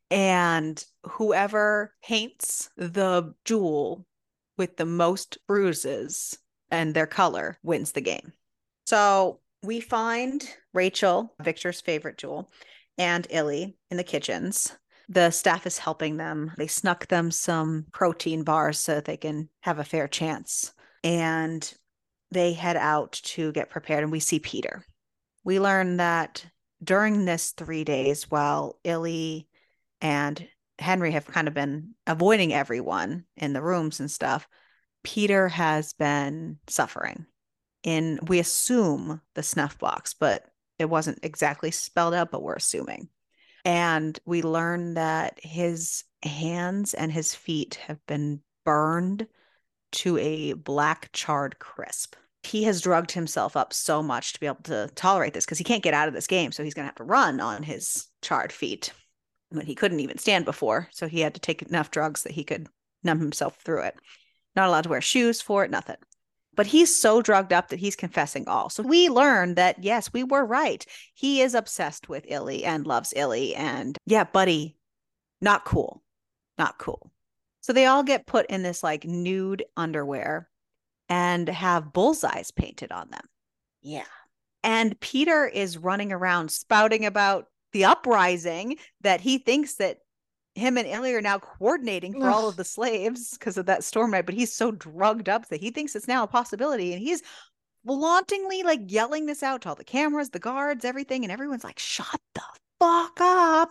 And whoever paints the jewel with the most bruises and their color wins the game. So we find Rachel, Victor's favorite jewel, and Illy in the kitchens. The staff is helping them. They snuck them some protein bars so that they can have a fair chance. And they head out to get prepared, and we see Peter. We learn that during this three days, while Illy and Henry have kind of been avoiding everyone in the rooms and stuff, Peter has been suffering in, we assume, the snuff box, but it wasn't exactly spelled out, but we're assuming. And we learn that his hands and his feet have been burned to a black charred crisp. He has drugged himself up so much to be able to tolerate this because he can't get out of this game. So he's going to have to run on his charred feet when he couldn't even stand before. So he had to take enough drugs that he could numb himself through it. Not allowed to wear shoes for it, nothing. But he's so drugged up that he's confessing all. So we learn that, yes, we were right. He is obsessed with Illy and loves Illy. And yeah, buddy, not cool. Not cool. So they all get put in this like nude underwear and have bullseyes painted on them. Yeah. And Peter is running around spouting about the uprising that he thinks that him and Illy are now coordinating for Ugh. all of the slaves because of that storm night, but he's so drugged up that he thinks it's now a possibility. And he's flauntingly like yelling this out to all the cameras, the guards, everything. And everyone's like, shut the fuck up.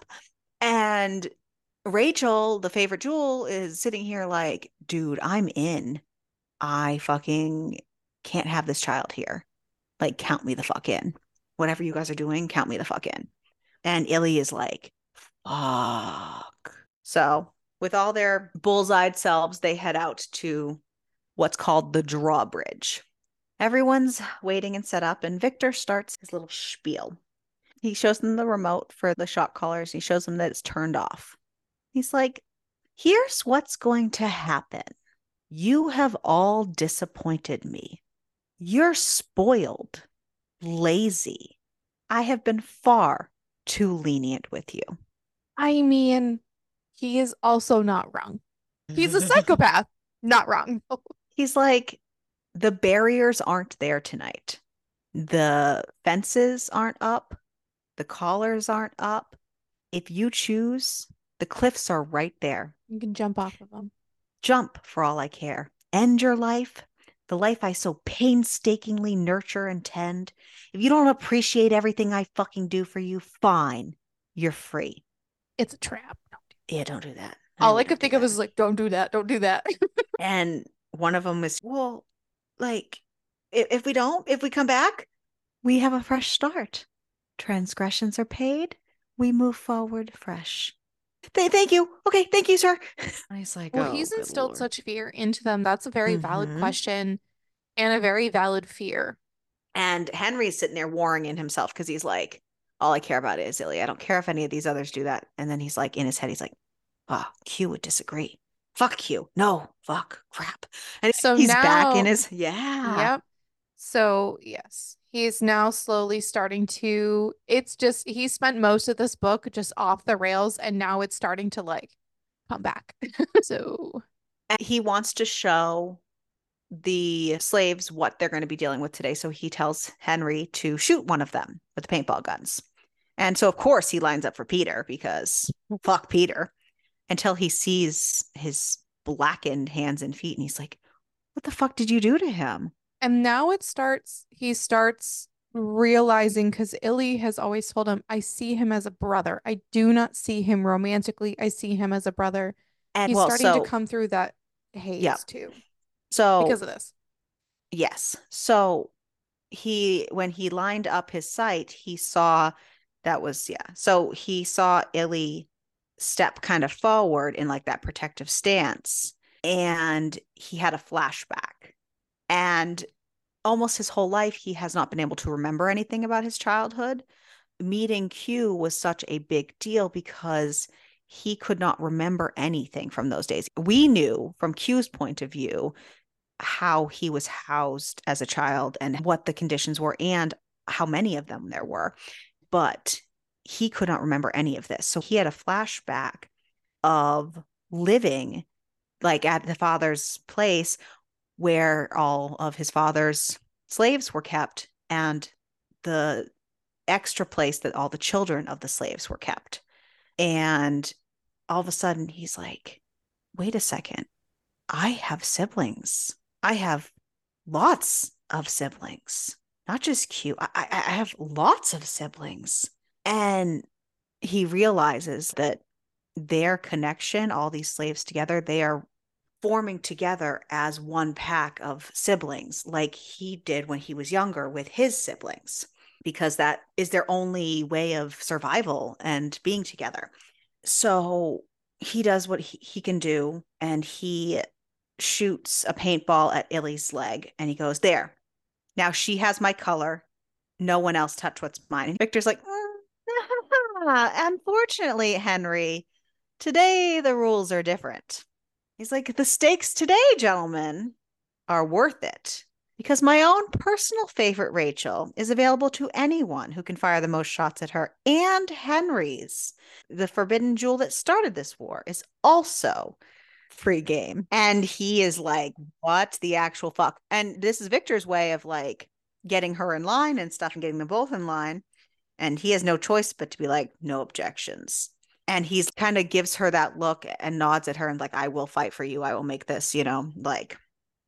And Rachel, the favorite jewel, is sitting here like, dude, I'm in. I fucking can't have this child here. Like, count me the fuck in. Whatever you guys are doing, count me the fuck in. And Illy is like, fuck. So, with all their bullseyed selves, they head out to what's called the drawbridge. Everyone's waiting and set up, and Victor starts his little spiel. He shows them the remote for the shot callers. He shows them that it's turned off. He's like, here's what's going to happen. You have all disappointed me. You're spoiled, lazy. I have been far too lenient with you. I mean, he is also not wrong. He's a psychopath. Not wrong. He's like, the barriers aren't there tonight. The fences aren't up. The collars aren't up. If you choose, the cliffs are right there. You can jump off of them. Jump for all I care. End your life, the life I so painstakingly nurture and tend. If you don't appreciate everything I fucking do for you, fine. You're free. It's a trap. Don't do yeah, don't do that. All I could think of is like, don't do that. Don't do that. And one of them is, well, like, if, if we don't, if we come back, we have a fresh start. Transgressions are paid. We move forward fresh. Th- thank you. Okay, thank you, sir. And he's like, well, oh, he's instilled Lord. such fear into them. That's a very mm-hmm. valid question and a very valid fear. And Henry's sitting there warring in himself because he's like, all I care about is Illy. I don't care if any of these others do that. And then he's like, in his head, he's like, oh, Q would disagree. Fuck Q. No, fuck, crap. And so he's now, back in his, yeah. Yep. So, yes, he's now slowly starting to, it's just, he spent most of this book just off the rails, and now it's starting to like come back. So and he wants to show the slaves what they're going to be dealing with today. So he tells Henry to shoot one of them with the paintball guns. And so, of course, he lines up for Peter because fuck Peter until he sees his blackened hands and feet. And he's like, what the fuck did you do to him? And now it starts, he starts realizing, because Illy has always told him, I see him as a brother. I do not see him romantically. I see him as a brother. And he's well, starting so, to come through that haze yeah. too. So because of this. Yes. So he, when he lined up his sight, he saw that was, yeah. So he saw Illy step kind of forward in like that protective stance. And he had a flashback. And almost his whole life, he has not been able to remember anything about his childhood. Meeting Q was such a big deal because he could not remember anything from those days. We knew from Q's point of view how he was housed as a child and what the conditions were and how many of them there were. But he could not remember any of this. So he had a flashback of living like at the father's place where all of his father's slaves were kept and the extra place that all the children of the slaves were kept. And all of a sudden he's like, wait a second, I have siblings. I have lots of siblings, not just Q. I, I, I have lots of siblings. And he realizes that their connection, all these slaves together, they are forming together as one pack of siblings, like he did when he was younger with his siblings, because that is their only way of survival and being together. So he does what he, he can do, and he shoots a paintball at Illy's leg, and he goes, there. Now she has my color. No one else touch what's mine. And Victor's like, mm, unfortunately, Henry, today the rules are different. He's like, the stakes today, gentlemen, are worth it because my own personal favorite, Rachel, is available to anyone who can fire the most shots at her. And Henry's, the forbidden jewel that started this war, is also free game. And he is like, what the actual fuck? And this is Victor's way of like getting her in line and stuff and getting them both in line. And he has no choice but to be like, no objections. And he's kind of gives her that look and nods at her and like, I will fight for you. I will make this, you know, like,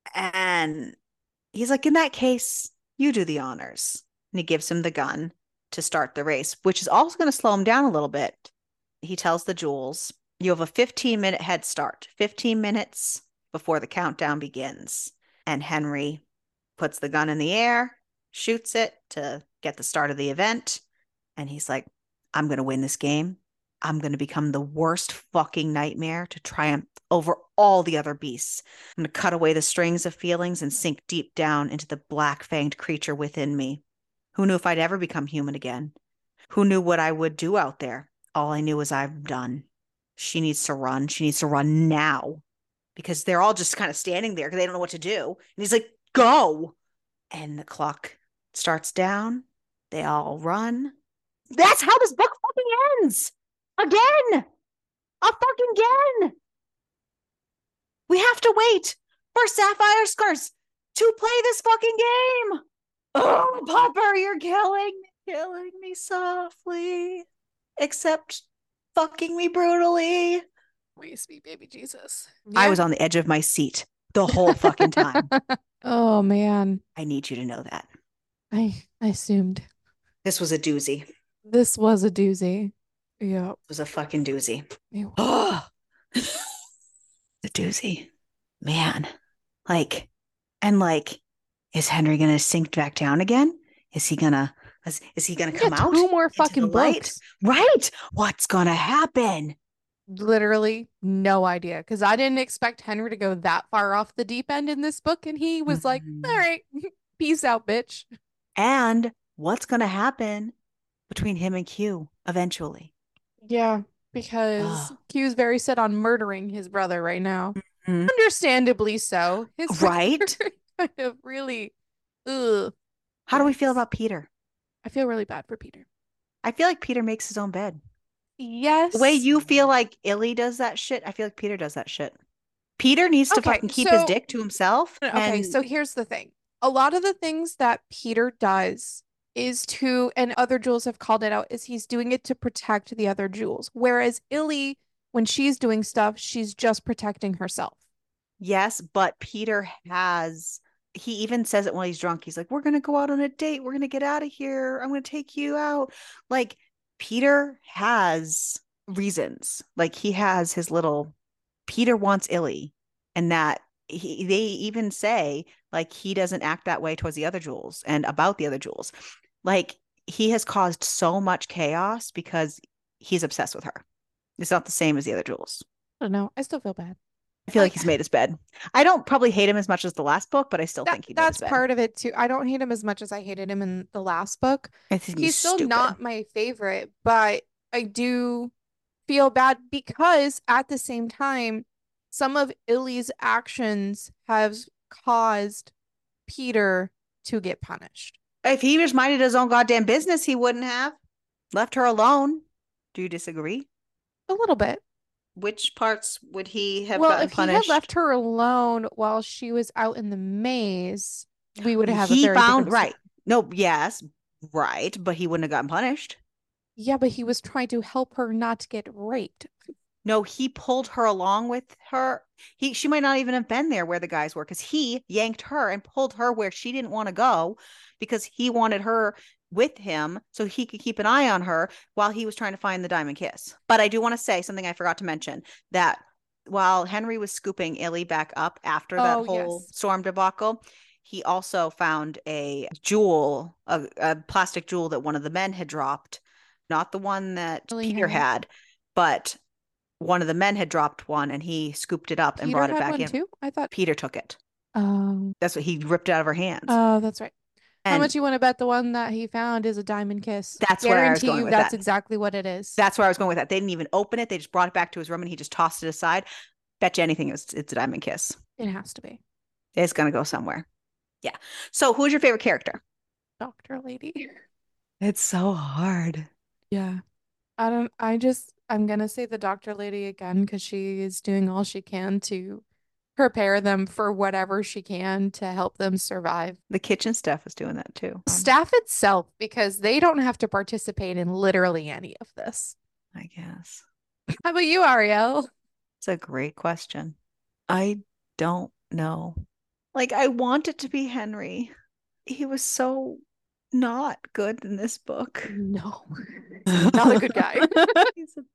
and he's like, in that case, you do the honors. And he gives him the gun to start the race, which is also going to slow him down a little bit. He tells the Jules, you have a fifteen minute head start, fifteen minutes before the countdown begins. And Henry puts the gun in the air, shoots it to get the start of the event. And he's like, I'm going to win this game. I'm going to become the worst fucking nightmare to triumph over all the other beasts. I'm going to cut away the strings of feelings and sink deep down into the black-fanged creature within me. Who knew if I'd ever become human again? Who knew what I would do out there? All I knew was I'm done. She needs to run. She needs to run now because they're all just kind of standing there because they don't know what to do. And he's like, go. And the clock starts down. They all run. That's how this book fucking ends. Again. A fucking again. We have to wait for Sapphire Scars to play this fucking game. Oh, Popper, you're killing me, killing me softly. Except fucking me brutally. We sweet baby Jesus. I Yeah. was on the edge of my seat the whole fucking time. Oh man. I need you to know that. I I assumed. This was a doozy. This was a doozy. Yeah. It was a fucking doozy. Ew. Oh, the doozy. Man. Like, and like, is Henry gonna sink back down again? Is he gonna is, is he gonna come Yeah, out? two more into the fucking light? books. Right. What's gonna happen? Literally no idea because I didn't expect Henry to go that far off the deep end in this book, and he was like, Mhm. all right, peace out, bitch. And what's gonna happen between him and Q eventually? Yeah, because Oh. Q's very set on murdering his brother right now. Mhm. Understandably so. His Right? brother kind of really, ugh. How do we feel Yikes. about Peter? I feel really bad for Peter. I feel like Peter makes his own bed. Yes. The way you feel like Illy does that shit, I feel like Peter does that shit. Peter needs to Okay, fucking keep his so dick to himself. okay, And so here's the thing. A lot of the things that Peter does is to, and other jewels have called it out, is he's doing it to protect the other jewels. Whereas Illy, when she's doing stuff, she's just protecting herself. yes, but Peter has, he even says it when he's drunk. He's like, we're going to go out on a date. We're going to get out of here. I'm going to take you out. Like, Peter has reasons. Like, he has his little, Peter wants Illy, and that he, they even say like he doesn't act that way towards the other jewels and about the other jewels. Like he has caused so much chaos because he's obsessed with her. It's not the same as the other jewels. I don't know. I still feel bad. I feel like Like he's made his bed. I don't probably hate him as much as the last book, but I still that think he made his that's bed. part of it too. I don't hate him as much as I hated him in the last book. I think he's He's still stupid. not my favorite, but I do feel bad because at the same time, some of Illy's actions have caused Peter to get punished. If he just minded his own goddamn business, he wouldn't have left her alone. Do you disagree? A little bit. Which parts would he have Well, gotten if he had punished? left her alone while she was out in the maze, we would have a He very found different story. right. No, yes, right, but he wouldn't have gotten punished. Yeah, but he was trying to help her not get raped. No, he pulled her along with her. He she might not even have been there where the guys were because he yanked her and pulled her where she didn't want to go because he wanted her with him so he could keep an eye on her while he was trying to find the diamond kiss. But I do want to say something I forgot to mention that while Henry was scooping Illy back up after that Oh, whole yes. storm debacle, he also found a jewel, a, a plastic jewel that one of the men had dropped, not the one that Illy Peter had. had, but one of the men had dropped one and he scooped it up and Peter brought it had back one in. too? I thought. Peter took it. Oh. That's what he ripped out of her hands. Oh, that's right. How And much you want to bet the one that he found is a diamond kiss? that's where I was Guarantee going you with that's that. exactly what it is. That's where I was going with that. They didn't even open it. They just brought it back to his room and he just tossed it aside. Bet you anything it's, it's a diamond kiss. It has to be. It's going to go somewhere. Yeah. So who's your favorite character? Doctor Lady. It's so hard. Yeah. I don't, I just, I'm gonna say the Doctor Lady again because she is doing all she can to prepare them for whatever she can to help them survive. The kitchen staff is doing that too. Um, Staff itself, because they don't have to participate in literally any of this. I guess. How about you, Ariel? It's a great question. I don't know. Like, I want it to be Henry. He was so not good in this book. No, not a good guy. He's a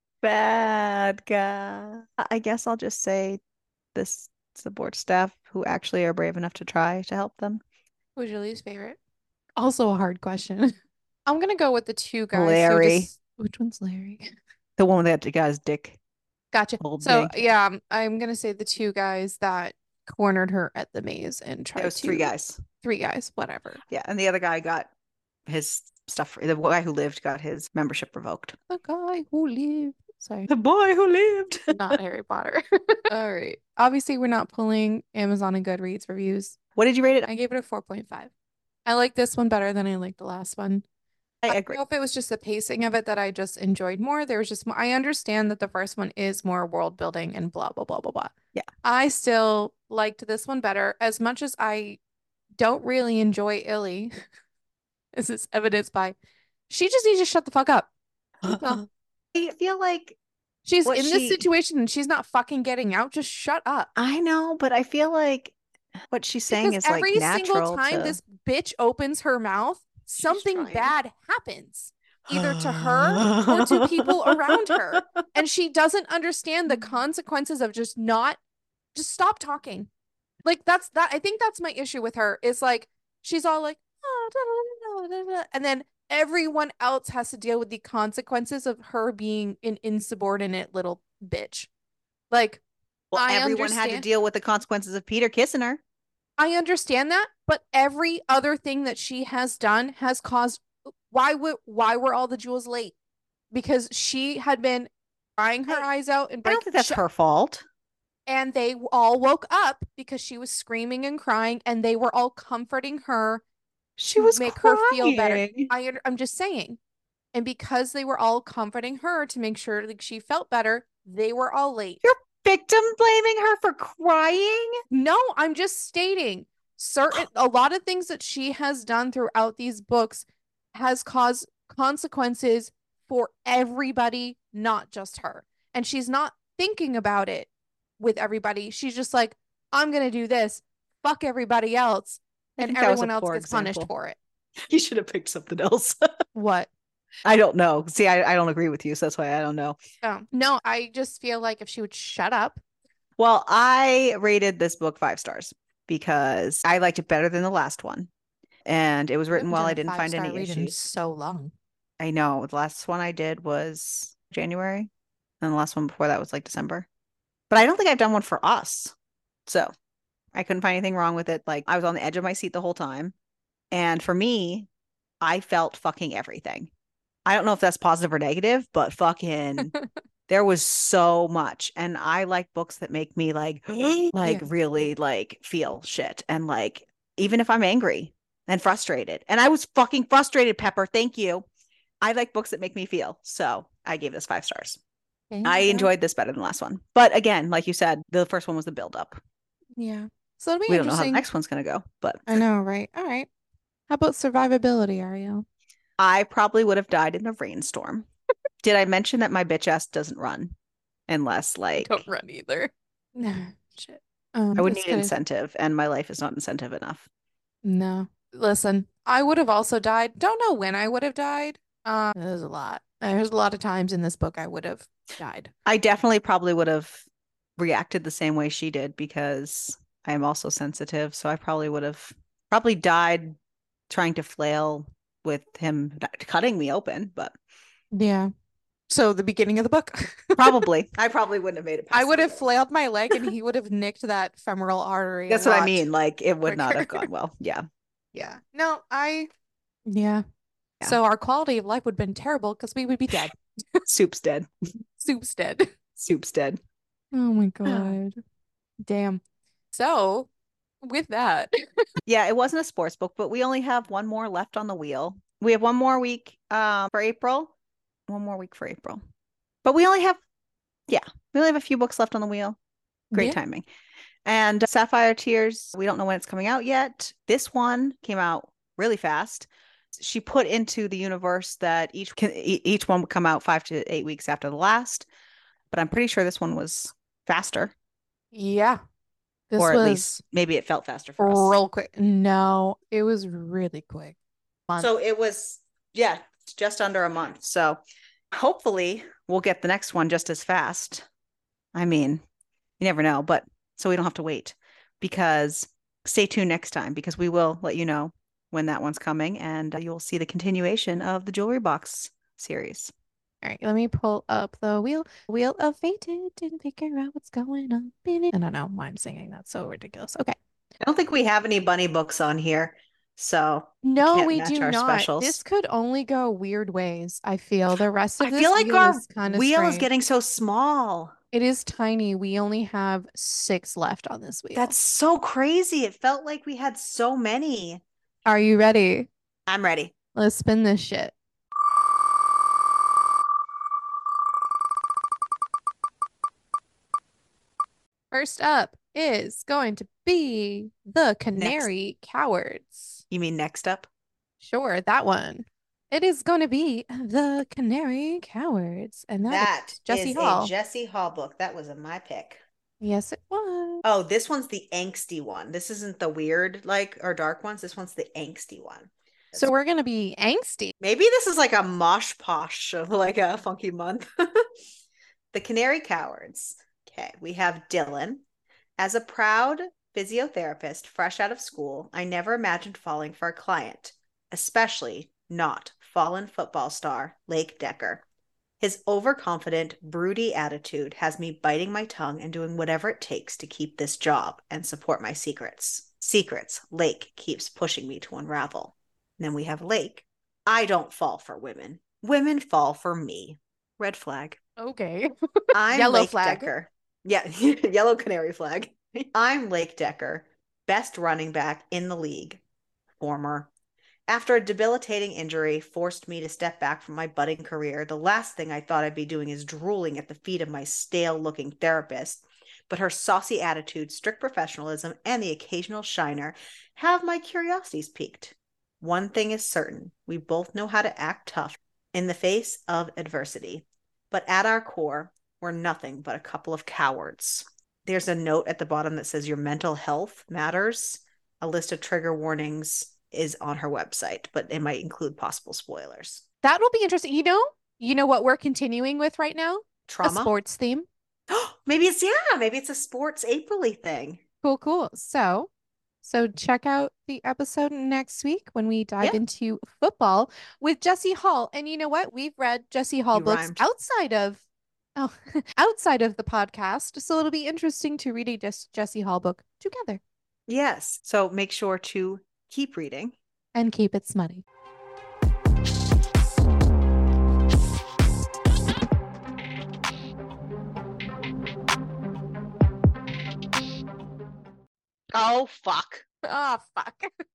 bad guy. I guess I'll just say this support staff who actually are brave enough to try to help them. Who's your least favorite? Also a hard question. I'm gonna go with the two guys who Larry. just. Which one's Larry? The one that got his dick. Gotcha. Old So big. yeah, I'm, I'm gonna say the two guys that cornered her at the maze and tried It was to. three guys. Three guys, whatever. Yeah, and the other guy got his stuff. The guy who lived got his membership revoked. The guy who lived. Sorry, The boy who lived. not Harry Potter. All right. Obviously, we're not pulling Amazon and Goodreads reviews. What did you rate it? I gave it a four point five. I like this one better than I liked the last one. I I agree. don't know if it was just the pacing of it that I just enjoyed more. There was just more, I understand that the first one is more world building and blah blah blah blah blah. Yeah. I still liked this one better as much as I don't really enjoy Illy. This is evidenced by she just needs to shut the fuck up. I feel like She's what in this she- situation and she's not fucking getting out. Just shut up. I know, but I feel like what she's saying Because is like every natural single time to... this bitch opens her mouth, something trying. bad happens, either to her or to people around her. And she doesn't understand the consequences of just not, just stop talking. Like that's that. I think that's my issue with her is like, she's all like, oh, da, da, da, da, da. And then everyone else has to deal with the consequences of her being an insubordinate little bitch. Like, Well, I everyone had to understand- deal with the consequences of Peter kissing her. I understand that, but every other thing that she has done has caused why would why were all the jewels late? Because she had been crying her I- eyes out and I breaking don't think that's shut- her fault. and they all woke up because she was screaming and crying and they were all comforting her She to was make crying. her feel better. I un- I'm just saying. And because they were all comforting her to make sure like she felt better, they were all late. You're victim blaming her for crying? No, I'm just stating certain a lot of things that she has done throughout these books has caused consequences for everybody, not just her. And she's not thinking about it with everybody. She's just like, I'm gonna do this, fuck everybody else, I and think that was everyone a else poor gets punished example. for it. You should have picked something else. What? I don't know. See, I, I don't agree with you, so that's why I don't know. Oh, no, I just feel like if she would shut up Well, I rated this book five stars because I liked it better than the last one. And it was You written haven't well. done I a didn't five find star any read in issues. so long. I know the last one I did was January, and the last one before that was like December. But I don't think I've done one for us. So I couldn't find anything wrong with it. Like I was on the edge of my seat the whole time. And for me, I felt fucking everything. I don't know if that's positive or negative, but fucking there was so much. And I like books that make me like like Yeah. really like feel shit. And like even if I'm angry and frustrated. And I was fucking frustrated, Pepper. Thank you. I like books that make me feel. So I gave this five stars. Okay, I well, enjoyed this better than the last one. But again, like you said, the first one was the build up. yeah. So it'll be We don't know how the interesting. next one's gonna go, but I know, right? All right. How about survivability, Ariel? I probably would have died in a rainstorm. Did I mention that my bitch ass doesn't run unless Don't like run either. Nah, shit. I Um, would this need could have incentive and my life is not incentive enough. no. Listen, I would have also died. Don't know when I would have died. Um, there's a lot. There's a lot of times in this book I would have died. I definitely probably would have reacted the same way she did because I am also sensitive. So I probably would have probably died trying to flail with him cutting me open, but Yeah. So the beginning of the book. probably I probably wouldn't have made it I past the would have beginning. flailed my leg and he would have nicked that femoral artery a That's what I lot mean. Like it would not quicker. have gone well. Yeah. Yeah. No, I yeah. Yeah. So our quality of life would have been terrible because we would be dead. Soup's dead. Soup's dead. Soup's dead. Oh my God. Damn. So with that, Yeah, it wasn't a sports book, but we only have one more left on the wheel. We have one more week um for April. One more week for April. But we only have yeah, we only have a few books left on the wheel. Great yeah. timing. And Sapphire Tears, we don't know when it's coming out yet. This one came out really fast. She put into the universe that each can, e- each one would come out five to eight weeks after the last, but I'm pretty sure this one was faster, Yeah. This or at least was maybe it felt faster for us. real quick. No, it was really quick. Month. So it was, yeah, just under a month. So hopefully we'll get the next one just as fast. I mean, you never know, but so we don't have to wait because stay tuned next time because we will let you know when that one's coming and you'll see the continuation of the jewelry box series. All right, let me pull up the wheel, wheel of fate and figure out what's going on in it. I don't know why I'm singing. That's so ridiculous. Okay. I don't think we have any bunny books on here, so we No, can't we match do our not. specials. This could only go weird ways, I feel. The rest of I feel this like wheel our is kind of wheel is strange. getting so small. It is tiny. We only have six left on this wheel. That's so crazy. It felt like we had so many. Are you ready? I'm ready. Let's spin this shit. First up is going to be the Next. Canary Cowards. You mean next up? Sure, that one. It is going to be the Canary Cowards, and that That is Jesse is Hall. a Jesse Hall book. That was a my pick. Yes, it was. Oh, this one's the angsty one. This isn't the weird, like, or dark ones. This one's the angsty one. So we're going to be angsty. Maybe this is like a mosh posh of like a funky month. The Canary Cowards. Okay, we have Dylan. As a proud physiotherapist fresh out of school, I never imagined falling for a client, especially not fallen football star Lake Decker. His overconfident, broody attitude has me biting my tongue and doing whatever it takes to keep this job and support my secrets. Secrets Lake keeps pushing me to unravel. And then we have Lake. I don't fall for women. Women fall for me. Red flag. Okay. I'm Yellow Lake flag. Decker. Yeah, yellow canary flag. I'm Lake Decker, best running back in the league. Former. After a debilitating injury forced me to step back from my budding career, the last thing I thought I'd be doing is drooling at the feet of my stale-looking therapist. But her saucy attitude, strict professionalism, and the occasional shiner have my curiosities piqued. One thing is certain, we both know how to act tough in the face of adversity. But at our core, we're nothing but a couple of cowards. There's a note at the bottom that says your mental health matters. A list of trigger warnings is on her website, but it might include possible spoilers. That will be interesting. You know, you know what we're continuing with right now? Trauma. A sports theme. Maybe it's, yeah, maybe it's a sports April-y thing. Cool, cool. So, so check out the episode next week when we dive Yeah, into football with Jesse Hall. And you know what? We've read Jesse Hall you books rhymed. outside of oh, outside of the podcast. So it'll be interesting to read a Jess- Jesse Hall book together Yes. So make sure to keep reading. and keep it smutty. Oh, fuck. Oh, fuck.